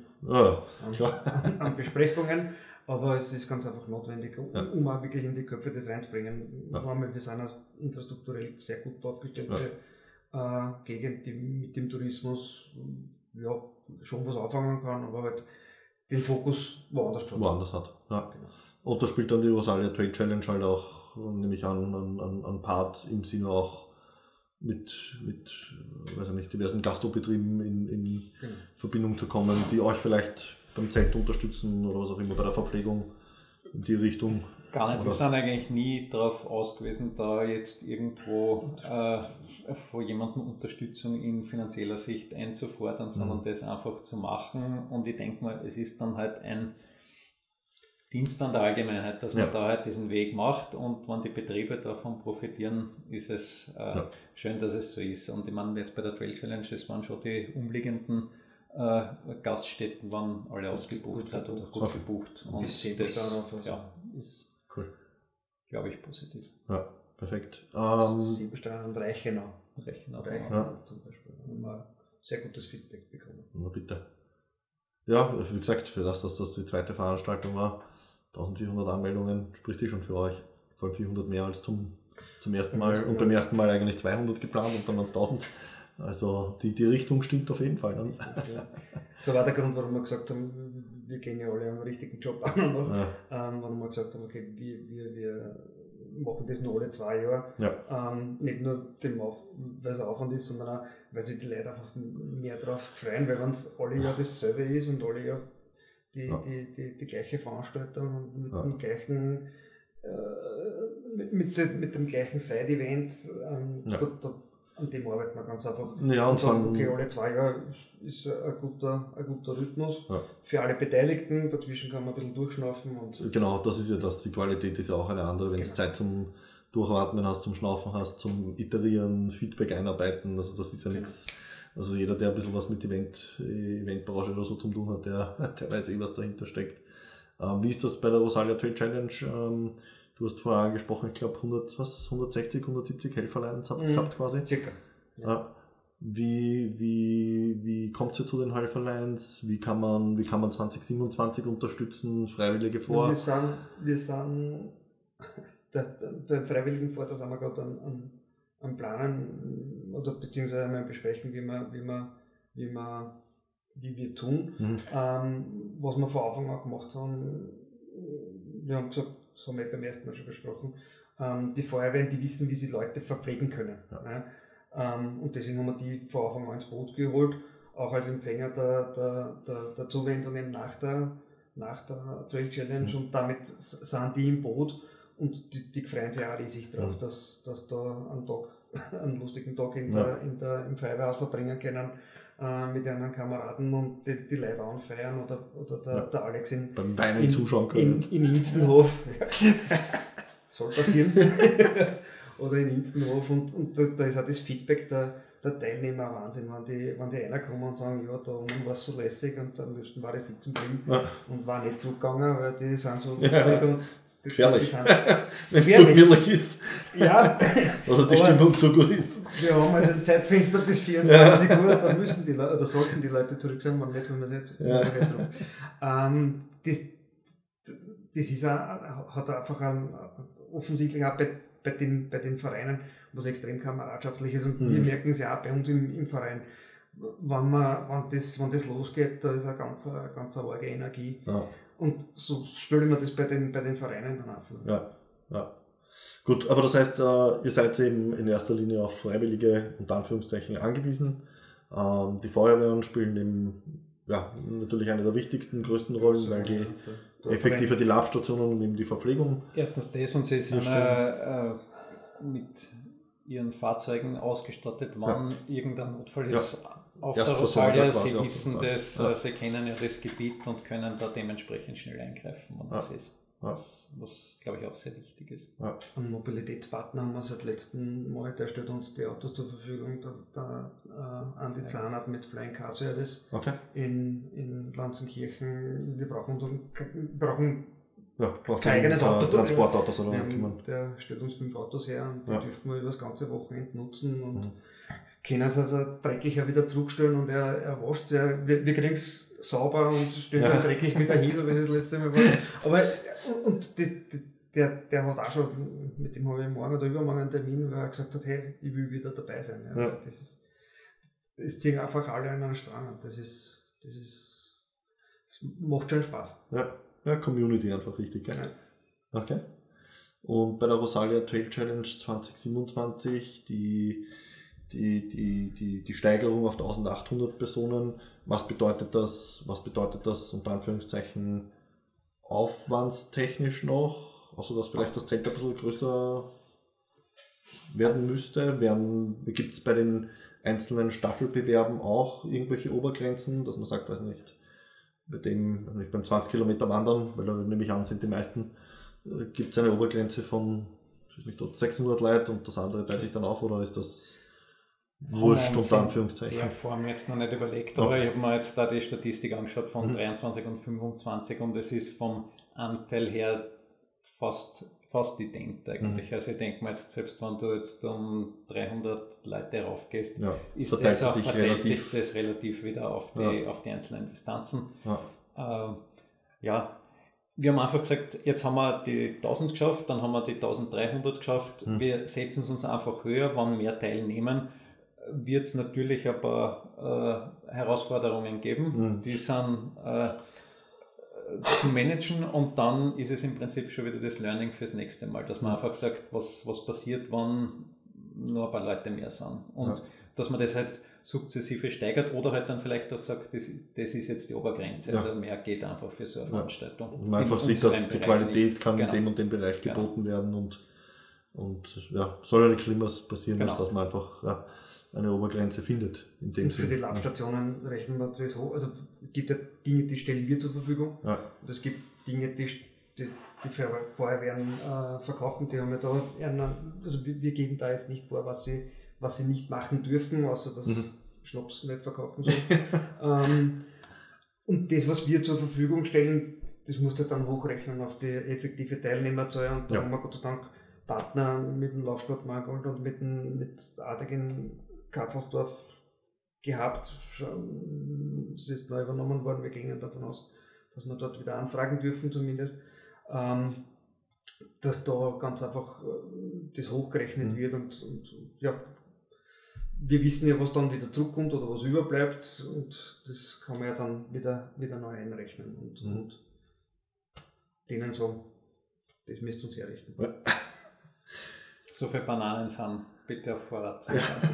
an Besprechungen, aber es ist ganz einfach notwendig, um auch wirklich in die Köpfe das reinzubringen. Wir sind als infrastrukturell sehr gut aufgestellte Gegend, die mit dem Tourismus schon was anfangen kann, aber halt den Fokus woanders hat. Ja. Genau. Und da spielt dann die Rosalia Trail Challenge halt auch, nehme ich an Part im Sinne auch mit weiß ich nicht, diversen Gastrobetrieben in Verbindung zu kommen, die euch vielleicht beim Zelt unterstützen oder was auch immer bei der Verpflegung in die Richtung. Gar nicht, wir sind eigentlich nie darauf ausgewiesen, da jetzt irgendwo von jemandem Unterstützung in finanzieller Sicht einzufordern, sondern das einfach zu machen. Und ich denke mal, es ist dann halt ein Dienst an der Allgemeinheit, dass man da halt diesen Weg macht, und wenn die Betriebe davon profitieren, ist es schön, dass es so ist. Und ich meine, jetzt bei der Trail Challenge, es waren schon die umliegenden Gaststätten waren alle ausgebucht oder gut gebucht. Und das ist, glaube ich, positiv. Ja, perfekt. Siebenstein und Reichenau. Zum Beispiel. Da haben wir sehr gutes Feedback bekommen. Na bitte. Ja, wie gesagt, für das die zweite Veranstaltung war, 1400 Anmeldungen, spricht schon für euch. Vor allem 400 mehr als zum ersten Mal. Und beim ersten Mal eigentlich 200 geplant und dann waren es 1000. Also die Richtung stimmt auf jeden Fall. Ne? So war der Grund, warum wir gesagt haben, wir gehen ja alle einen richtigen Job an. Warum wir gesagt haben, okay, wir machen das nur alle 2 Jahre. Nicht nur weil es ein Aufwand ist, sondern auch, weil sich die Leute einfach mehr darauf freuen, weil wenn es alle Jahr dasselbe ist und alle Jahr die gleiche Veranstaltung und mit dem gleichen mit dem gleichen Side-Event, an dem arbeiten wir ganz einfach. Ja, und sagen, okay, alle 2 Jahre ist ein guter Rhythmus für alle Beteiligten. Dazwischen kann man ein bisschen durchschnaufen. Genau, das ist ja das. Die Qualität ist ja auch eine andere, wenn du Zeit zum Durchatmen hast, zum Schnaufen hast, zum Iterieren, Feedback einarbeiten. Also das ist ja nichts. Also jeder, der ein bisschen was mit Eventbranche oder so zu tun hat, der weiß was dahinter steckt. Wie ist das bei der Rosalia Trail Challenge? Du hast vorher angesprochen, ich glaube 160, 170 Helferlein gehabt quasi. Circa. Ja. Wie kommt ihr zu den Helferleins? Wie kann man 2027 unterstützen? Freiwillige vor? Wir sind beim Freiwilligen vor, da sind wir gerade am Planen oder beziehungsweise einmal besprechen, wie wir tun. Was wir von Anfang an gemacht haben, wir haben gesagt, das haben wir beim ersten Mal schon besprochen, die Feuerwehren, die wissen, wie sie Leute verpflegen können. Und deswegen haben wir die von Anfang an ins Boot geholt, auch als Empfänger der Zuwendungen nach der Trail Challenge, und damit sind die im Boot und die freuen sich auch riesig drauf, dass da einen lustigen Tag im Feuerwehrhaus verbringen können mit anderen Kameraden und die Leute anfeiern oder der Alex beim Weinen zuschauen können. In Instenhof. Soll passieren. Oder in Instenhof, und da ist auch das Feedback der Teilnehmer Wahnsinn, wenn die einer kommen und sagen, ja, da unten war es so lässig und am liebsten war ich sitzen geblieben und war nicht zugegangen, weil die sind so lustig und Gefährlich, wenn es zu gemütlich ist. Ja. Oder die Stimmung zu gut ist. Wir haben halt ein Zeitfenster bis 24 Uhr, da müssen die Leute, oder sollten die Leute zurück sein, wann nicht, wenn man sieht. Das ist hat einfach offensichtlich auch bei den Vereinen was extrem kameradschaftlich ist. Und wir merken es ja auch bei uns im Verein. Wenn das losgeht, da ist eine ganz arge Energie. Ja. Und so stelle ich mir das bei den Vereinen dann auch vor. Ja. Gut, aber das heißt, ihr seid eben in erster Linie auf Freiwillige unter Anführungszeichen angewiesen. Die Feuerwehren spielen eben natürlich eine der wichtigsten, größten Rollen, weil die effektiv die Labstationen und eben die Verpflegung. Erstens das, und sie sind mit ihren Fahrzeugen ausgestattet, wann irgendein Notfall ist. Auf der Rosalia, sie wissen das, sie kennen ja das Gebiet und können da dementsprechend schnell eingreifen, wenn das ist. Was glaube ich auch sehr wichtig ist. Ja. Einen Mobilitätspartner haben wir seit letztem Mal, der stellt uns die Autos zur Verfügung, der Andi Zahnert mit Flying Car Service in Lanzenkirchen. Wir brauchen kein eigenes Auto. Transportautos oder der stellt uns 5 Autos her und die dürfen wir über das ganze Wochenende nutzen und können es also dreckig auch wieder zurückstellen und er wascht es. Wir kriegen es sauber und stellen es dann dreckig wieder hin, so wie es das letzte Mal war. Aber der hat auch schon, mit dem habe ich morgen oder übermorgen einen Termin, weil er gesagt hat, hey, ich will wieder dabei sein. Ja. Also das ziehen einfach alle an einen Strang. Das macht schon Spaß. Ja, Community einfach richtig, gell? Ja. Okay. Und bei der Rosalia Trail Challenge 2027, die Steigerung auf 1800 Personen, was bedeutet das unter Anführungszeichen aufwandstechnisch noch? Also dass vielleicht das Zelt ein bisschen größer werden müsste? Gibt es bei den einzelnen Staffelbewerben auch irgendwelche Obergrenzen, dass man sagt, weiß nicht, beim 20 Kilometer Wandern, weil da nehme ich an, sind die meisten, gibt es eine Obergrenze von 600 Leute und das andere teilt sich dann auf, oder ist das wurscht unter Anführungszeichen? Der Form jetzt noch nicht überlegt, aber ich habe mir jetzt da die Statistik angeschaut von 23 und 25 und es ist vom Anteil her fast ident eigentlich. Also ich denke mir jetzt, selbst wenn du jetzt um 300 Leute raufgehst, verteilt sich das relativ wieder auf die einzelnen Distanzen. Wir haben einfach gesagt, jetzt haben wir die 1000 geschafft, dann haben wir die 1300 geschafft. Wir setzen es uns einfach höher, wenn mehr teilnehmen. Wird es natürlich ein paar Herausforderungen geben, die sind zu managen, und dann ist es im Prinzip schon wieder das Learning fürs nächste Mal, dass man einfach sagt, was passiert, wenn nur ein paar Leute mehr sind, und dass man das halt sukzessive steigert oder halt dann vielleicht auch sagt, das ist jetzt die Obergrenze, also mehr geht einfach für so eine Veranstaltung. Und man einfach sieht, dass die Qualität kann in dem und dem Bereich geboten werden und soll ja nichts Schlimmes passieren, als dass man einfach eine Obergrenze findet. In dem Für die Labstationen rechnen wir das hoch. Also es gibt ja Dinge, die stellen wir zur Verfügung. Und es gibt Dinge, die Feuerwehren verkaufen. Die haben ja da also wir geben da jetzt nicht vor, was sie nicht machen dürfen, außer dass Schnaps nicht verkaufen sollen. Und das, was wir zur Verfügung stellen, das musst du dann hochrechnen auf die effektive Teilnehmerzahl. Und da haben wir Gott sei Dank Partner mit dem Laufsport Mangold und mit Adeg in Katzelsdorf gehabt. Es ist neu übernommen worden, wir gehen davon aus, dass wir dort wieder anfragen dürfen zumindest, dass da ganz einfach das hochgerechnet wird und wir wissen ja, was dann wieder zurückkommt oder was überbleibt, und das kann man ja dann wieder neu einrechnen und denen sagen, das müsst ihr uns herrichten. So viele Bananen sind bitte auf Vorrat.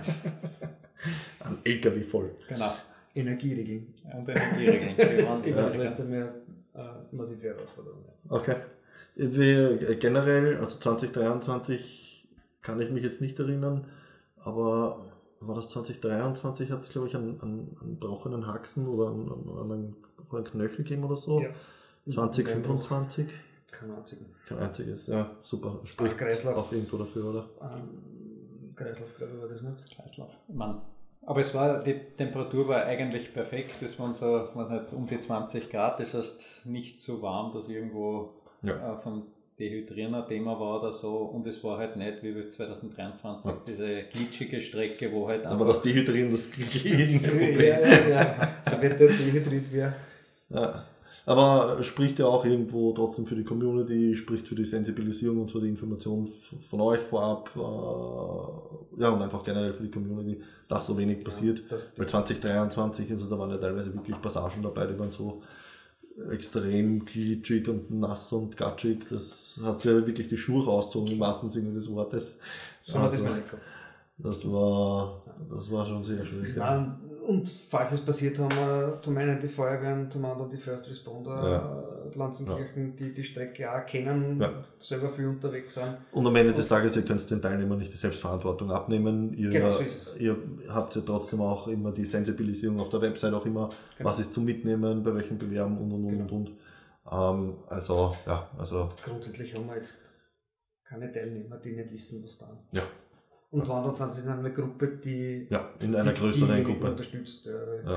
Ein LKW voll. Genau. Energieregeln. Und Energieregeln. Die das letzte Mal massive Herausforderung. Okay. Wir generell, also 2023 kann ich mich jetzt nicht erinnern, aber war das 2023, hat es glaube ich einen gebrochenen Haxen oder einen Knöchel gegeben oder so? Ja. 2025? Kein einziges, ja, super. Spricht Kreislauf auch irgendwo dafür, oder? Kreislauf, glaube ich, war das nicht? Kreislauf, Mann. Aber die Temperatur war eigentlich perfekt, das waren so, was nicht, um die 20 Grad, das heißt nicht so warm, dass irgendwo von Dehydrieren ein Thema war oder so, und es war halt nicht wie 2023 diese glitschige Strecke, wo halt Aber das Dehydrieren, das Glitschige ist ein Problem. Ja. So wird der dehydriert werden. Ja. Aber spricht ja auch irgendwo trotzdem für die Community, spricht für die Sensibilisierung und für die Information von euch vorab, ja, und einfach generell für die Community, dass so wenig passiert. Weil 2023, also da waren ja teilweise wirklich Passagen dabei, die waren so extrem glitschig und nass und gatschig, das hat sich ja wirklich die Schuhe rausgezogen im wahrsten Sinne des Wortes. So hat es mir nicht gehabt. Das war schon sehr schwierig. Ja. Und falls es passiert, haben wir zum einen die Feuerwehren, zum anderen die First Responder, Lanzenkirchen, die die Strecke auch kennen, selber viel unterwegs sind. Und am Ende des Tages, ihr könnt den Teilnehmern nicht die Selbstverantwortung abnehmen. Genau, so ist es. Ihr habt ja trotzdem auch immer die Sensibilisierung auf der Website, auch immer, was ist zum Mitnehmen, bei welchen Bewerben und. Also. Grundsätzlich haben wir jetzt keine Teilnehmer, die nicht wissen, was da. Ja. Und wandern sind sie in einer Gruppe, die in einer größeren Gruppe unterstützt.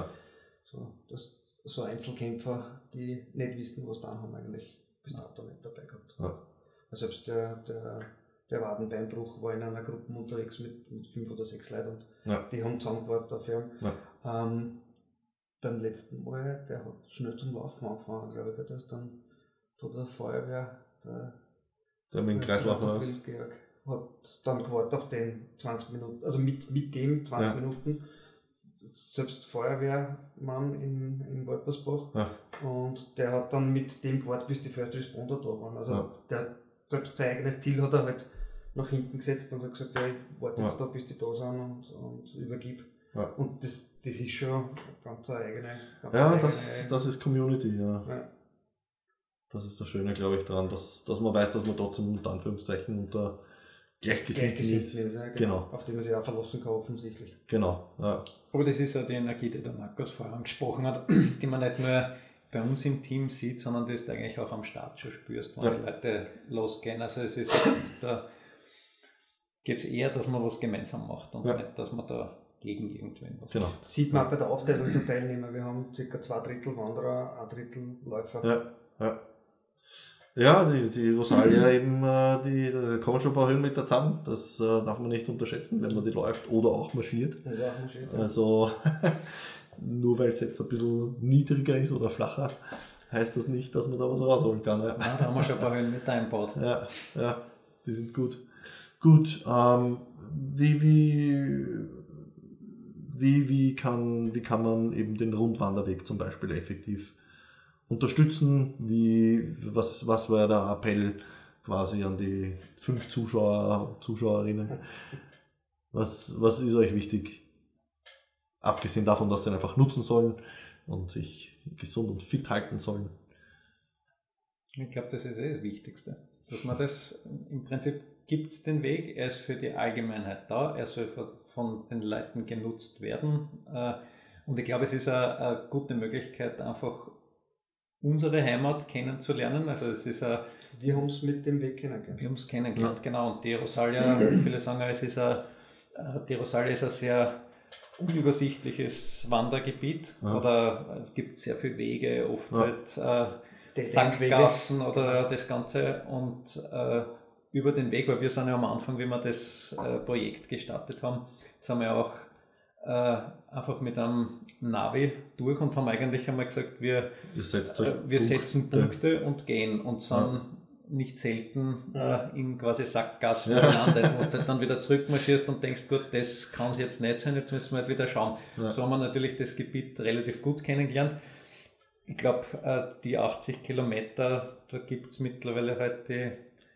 So Einzelkämpfer, die nicht wissen, was da haben, eigentlich bis dato nicht dabei gehabt. Ja. Also selbst der Wadenbeinbruch war in einer Gruppe unterwegs mit 5 oder 6 Leuten und die haben zusammengewartet dafür. Ja. Beim letzten Mal, der hat schnell zum Laufen angefangen, glaube ich, der ist dann von der Feuerwehr, der mit dem Kreislauf raus. Hat dann gewartet auf den 20 Minuten, also mit dem 20 Minuten, selbst Feuerwehrmann in Wolpersbach, und der hat dann mit dem gewartet, bis die First Responder da waren. Also der selbst sein eigenes Ziel hat er halt nach hinten gesetzt und hat gesagt, ich warte jetzt da, bis die da sind und übergib. Ja. Und das ist schon ganz eine eigene. Das ist Community, Das ist das Schöne, glaube ich, daran, dass man weiß, dass man trotzdem unter Anführungszeichen unter Gleichgesinnten ist. Genau. Auf den man sich auch verlassen kann, offensichtlich. Genau. Ja. Aber das ist ja die Energie, die der Markus vorher angesprochen hat, die man nicht nur bei uns im Team sieht, sondern das du eigentlich auch am Start schon spürst, wenn die Leute losgehen. Also es ist jetzt, da geht es eher, dass man was gemeinsam macht und nicht, dass man da gegen irgendwen was macht. Das sieht man auch bei der Aufteilung der Teilnehmer. Wir haben ca. 2/3 Wanderer, 1/3 Läufer. Ja, die Rosalia eben, die kommen schon ein paar Höhenmeter zusammen, das darf man nicht unterschätzen, wenn man die läuft oder auch marschiert. Also nur weil es jetzt ein bisschen niedriger ist oder flacher, heißt das nicht, dass man da was rausholen kann. Ja. Da haben wir schon ein paar Höhenmeter eingebaut. Ja, die sind gut. Gut, wie kann man eben den Rundwanderweg zum Beispiel effektiv unterstützen? Was war der Appell quasi an die 5 Zuschauerinnen? Was ist euch wichtig? Abgesehen davon, dass sie einfach nutzen sollen und sich gesund und fit halten sollen. Ich glaube, das ist das Wichtigste. Dass man das, im Prinzip gibt es den Weg, er ist für die Allgemeinheit da, er soll von den Leuten genutzt werden. Und ich glaube, es ist eine gute Möglichkeit, einfach unsere Heimat kennenzulernen. Also es ist wir haben es mit dem Weg kennengelernt. Wir haben es kennengelernt, genau. Und die Rosalia, viele sagen, die Rosalia ist ein sehr unübersichtliches Wandergebiet. Oder es gibt sehr viele Wege, oft halt Sackgassen oder das Ganze. Und über den Weg, weil wir sind ja am Anfang, wie wir das Projekt gestartet haben, sind wir auch einfach mit einem Navi durch und haben eigentlich einmal gesagt, wir setzen Punkte und gehen und sind nicht selten in quasi Sackgassen gelandet, wo du dann wieder zurückmarschierst und denkst, gut, das kann es jetzt nicht sein, jetzt müssen wir halt wieder schauen. So haben wir natürlich das Gebiet relativ gut kennengelernt. Ich glaube, die 80 Kilometer, da gibt es mittlerweile halt die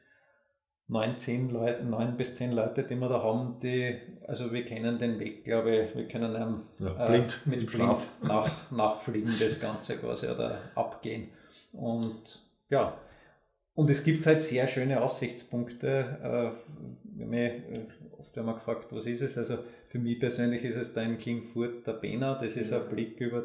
9 bis 10 Leute, die wir da haben, also wir kennen den Weg, glaube ich, wir können einem blind nachfliegen, das Ganze quasi oder abgehen. Und es gibt halt sehr schöne Aussichtspunkte. Oft werden wir gefragt, was ist es? Also für mich persönlich ist es da in Klingfurt der Bena, das ist ein Blick über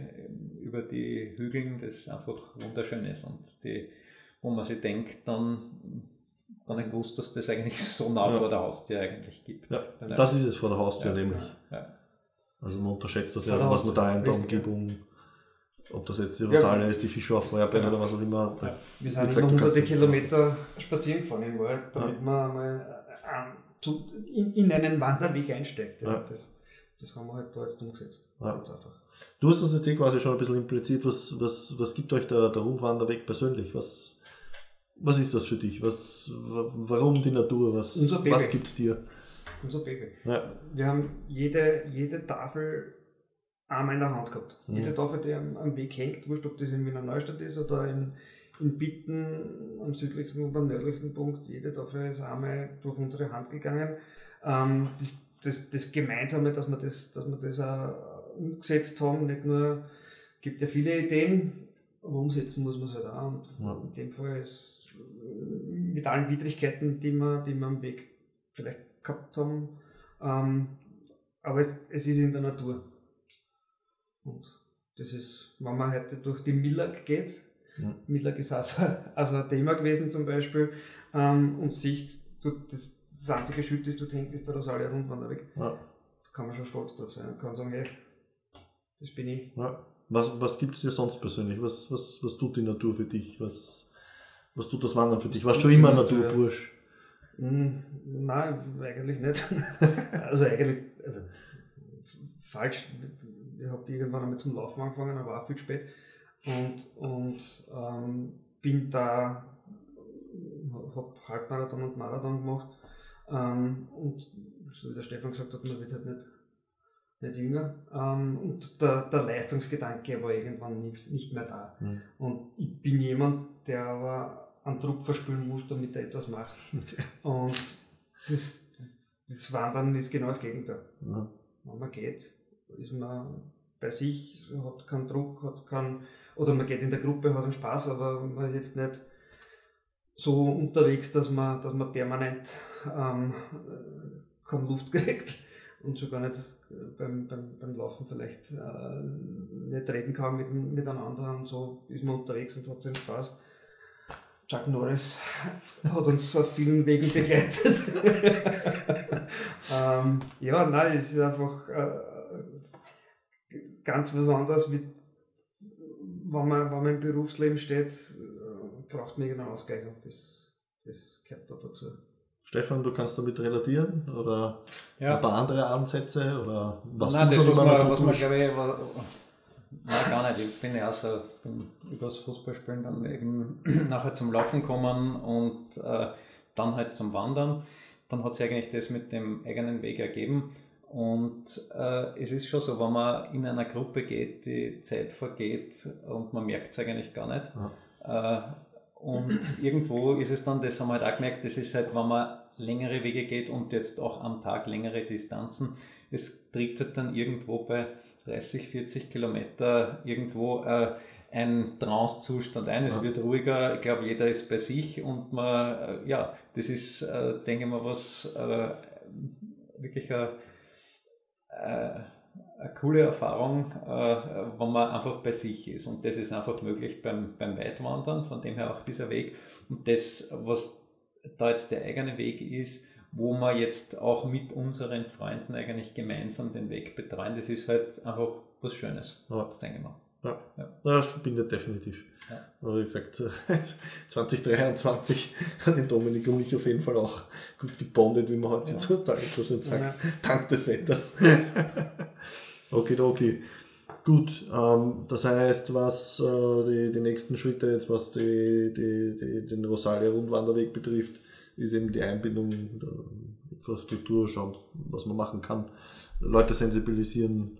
die Hügeln, das einfach wunderschön ist und wo man sich denkt, dann gar nicht gewusst, dass das eigentlich so nah vor der Haustür eigentlich gibt. Ja, das ist es vor der Haustür nämlich. Ja. Also man unterschätzt das was man da in der Umgebung Ob das jetzt die Rosalia ist, die Fischer Feuerbein oder was auch immer. Ja. Wir sind immer hunderte Kilometer spazieren gefahren im Wald, damit man mal in einen Wanderweg einsteigt. Ja. Das haben wir halt da jetzt umgesetzt. Ja. Ganz einfach. Du hast uns jetzt quasi schon ein bisschen impliziert, was gibt euch der Rundwanderweg persönlich? Was ist das für dich? Warum die Natur? Was gibt es dir? Unser Baby. Ja. Wir haben jede Tafel einmal in der Hand gehabt. Jede Tafel, die am Weg hängt, wurscht, ob das in Wiener Neustadt ist oder in Bitten am südlichsten und am nördlichsten Punkt, jede Tafel ist einmal durch unsere Hand gegangen. Das Gemeinsame, dass wir das auch umgesetzt haben, nicht nur, gibt ja viele Ideen, aber umsetzen muss man es halt auch. Und in dem Fall ist mit allen Widrigkeiten, die wir am Weg vielleicht gehabt haben, aber es ist in der Natur. Und das ist, wenn man heute durch die Millag geht, Millag ist also ein Thema gewesen zum Beispiel, und sieht, das einzige Schild, das dort hängt, ist der Rosalia Rundwanderweg. Ja. Da kann man schon stolz drauf sein und kann sagen, hey, das bin ich. Ja. Was gibt es dir sonst persönlich? Was tut die Natur für dich? Was tut das Wandern für dich? Warst du schon immer Naturbursch? Nein, eigentlich nicht. also falsch. Ich habe irgendwann einmal zum Laufen angefangen, aber auch viel spät. Und bin da, habe Halbmarathon und Marathon gemacht. Und so wie der Stefan gesagt hat, man wird halt nicht jünger. Und der Leistungsgedanke war irgendwann nicht mehr da. Und ich bin jemand, der aber einen Druck verspüren muss, damit er etwas macht. Okay. Und das Wandern ist genau das Gegenteil. Ja. Wenn man geht, ist man bei sich, hat keinen Druck, oder man geht in der Gruppe, hat einen Spaß, aber man ist jetzt nicht so unterwegs, dass man permanent keine Luft kriegt und schon gar nicht beim Laufen vielleicht nicht reden kann miteinander, und so ist man unterwegs und hat seinen Spaß. Chuck Norris hat uns auf vielen Wegen begleitet. Es ist einfach ganz was anderes, wenn man im Berufsleben steht, braucht man einen Ausgleich, und das gehört da dazu. Stefan, du kannst damit relatieren oder ein paar andere Ansätze oder was? Nein, das was man glaube ich, nein, gar nicht. Ich bin ja auch so, übers Fußballspielen dann eben nachher zum Laufen gekommen und dann halt zum Wandern. Dann hat sich eigentlich das mit dem eigenen Weg ergeben. Und es ist schon so, wenn man in einer Gruppe geht, die Zeit vergeht und man merkt es eigentlich gar nicht. Und irgendwo ist es dann, das haben wir halt auch gemerkt, das ist halt, wenn man längere Wege geht und jetzt auch am Tag längere Distanzen, es tritt halt dann irgendwo bei 30, 40 Kilometer irgendwo ein Trance-Zustand ein. Es wird ruhiger, ich glaube, jeder ist bei sich und man, das ist, denke ich mal, was wirklich eine coole Erfahrung, wenn man einfach bei sich ist, und das ist einfach möglich beim Weitwandern, von dem her auch dieser Weg, und das, was da jetzt der eigene Weg ist, wo wir jetzt auch mit unseren Freunden eigentlich gemeinsam den Weg betreuen, das ist halt einfach was Schönes, denke ich mal. Ja, das verbindet definitiv. Ja. Aber wie gesagt, 2023 hat den Dominik und mich auf jeden Fall auch gut gebondet, wie man heutzutage so schön sagt, dank des Wetters. Okay. Gut, das heißt, was die nächsten Schritte jetzt, was den Rosalia Rundwanderweg betrifft, ist eben die Einbindung der Infrastruktur, schauen, was man machen kann, Leute sensibilisieren,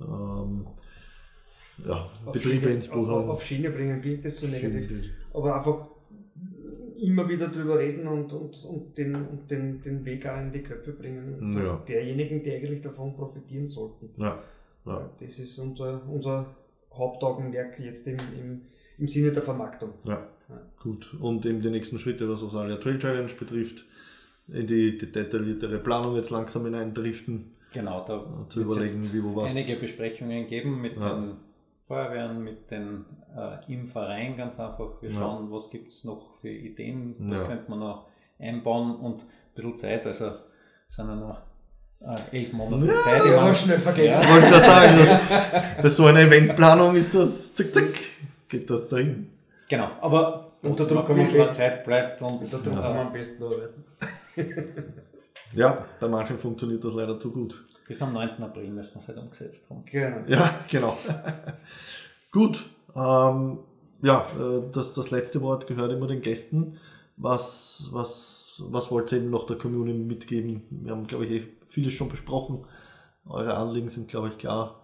Betriebe ins Boot haben. Auf Schiene bringen klingt das so negativ, aber einfach immer wieder drüber reden und den Weg auch in die Köpfe bringen, derjenigen, die eigentlich davon profitieren sollten. Ja. Das ist unser Hauptaugenmerk jetzt im Sinne der Vermarktung. Ja. Gut. Und eben die nächsten Schritte, was Rosalia Trail Challenge betrifft, in die detailliertere Planung jetzt langsam hineindriften. Genau, da zu überlegen, wie wo was. Einige Besprechungen geben mit den Feuerwehren, mit den im Verein ganz einfach. Wir schauen, was gibt es noch für Ideen, was könnte man noch einbauen, und ein bisschen Zeit, also sind ja noch 11 Monate Ja, Zeit. das war schnell vergessen. Ich wollte gerade sagen, bei so einer Eventplanung ist das zick, zick, geht das dahin. Genau, aber Unter trotzdem Druck ein kann man bisschen best- Zeit bleibt und Da kann man am besten arbeiten. Ja, bei manchen funktioniert das leider zu gut. bis am 9. April müssen wir es halt umgesetzt haben. Genau. Ja, genau. Gut. Das letzte Wort gehört immer den Gästen. Was wollt ihr eben noch der Community mitgeben? Wir haben, glaube ich, vieles schon besprochen. Eure Anliegen sind, glaube ich, klar.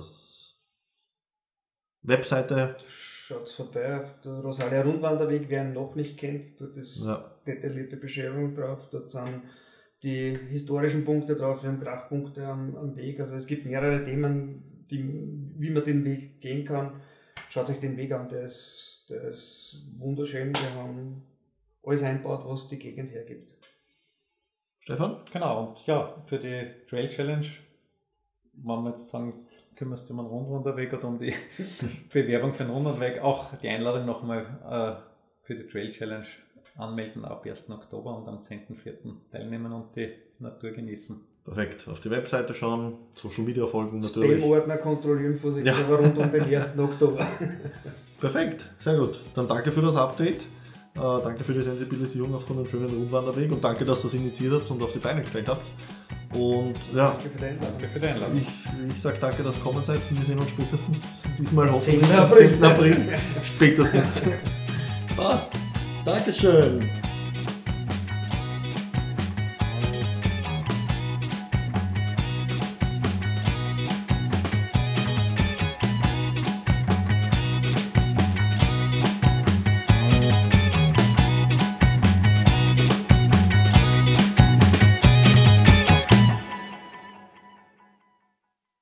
Webseite. Schaut vorbei auf der Rosalia Rundwanderweg, wer ihn noch nicht kennt, dort ist Ja. detaillierte Beschreibung drauf, dort sind die historischen Punkte drauf, wir haben Kraftpunkte am Weg, also es gibt mehrere Themen, wie man den Weg gehen kann. Schaut euch den Weg an, der ist wunderschön, wir haben alles eingebaut, was die Gegend hergibt. Stefan? Genau, und ja, für die Trail Challenge, wenn wir jetzt sagen, kümmerst du um einen Rundwanderweg oder um die Bewerbung für einen Rundwanderweg, auch die Einladung nochmal für die Trail Challenge anmelden ab 1. Oktober und am 10.4. teilnehmen und die Natur genießen. Perfekt. Auf die Webseite schauen, Social Media folgen natürlich. Spam-Ordner kontrollieren vorsichtshalber rund um den 1. Oktober. Perfekt, sehr gut. Dann danke für das Update. Danke für die Sensibilisierung auch von dem schönen Rundwanderweg und danke, dass ihr das initiiert habt und auf die Beine gestellt habt. Und ja, Danke für die Einladung. Danke für die Einladung. ich sage danke, dass ihr gekommen seid. Wir sehen uns spätestens diesmal hoffentlich 10. am April. 10. April. Spätestens. Passt. Dankeschön.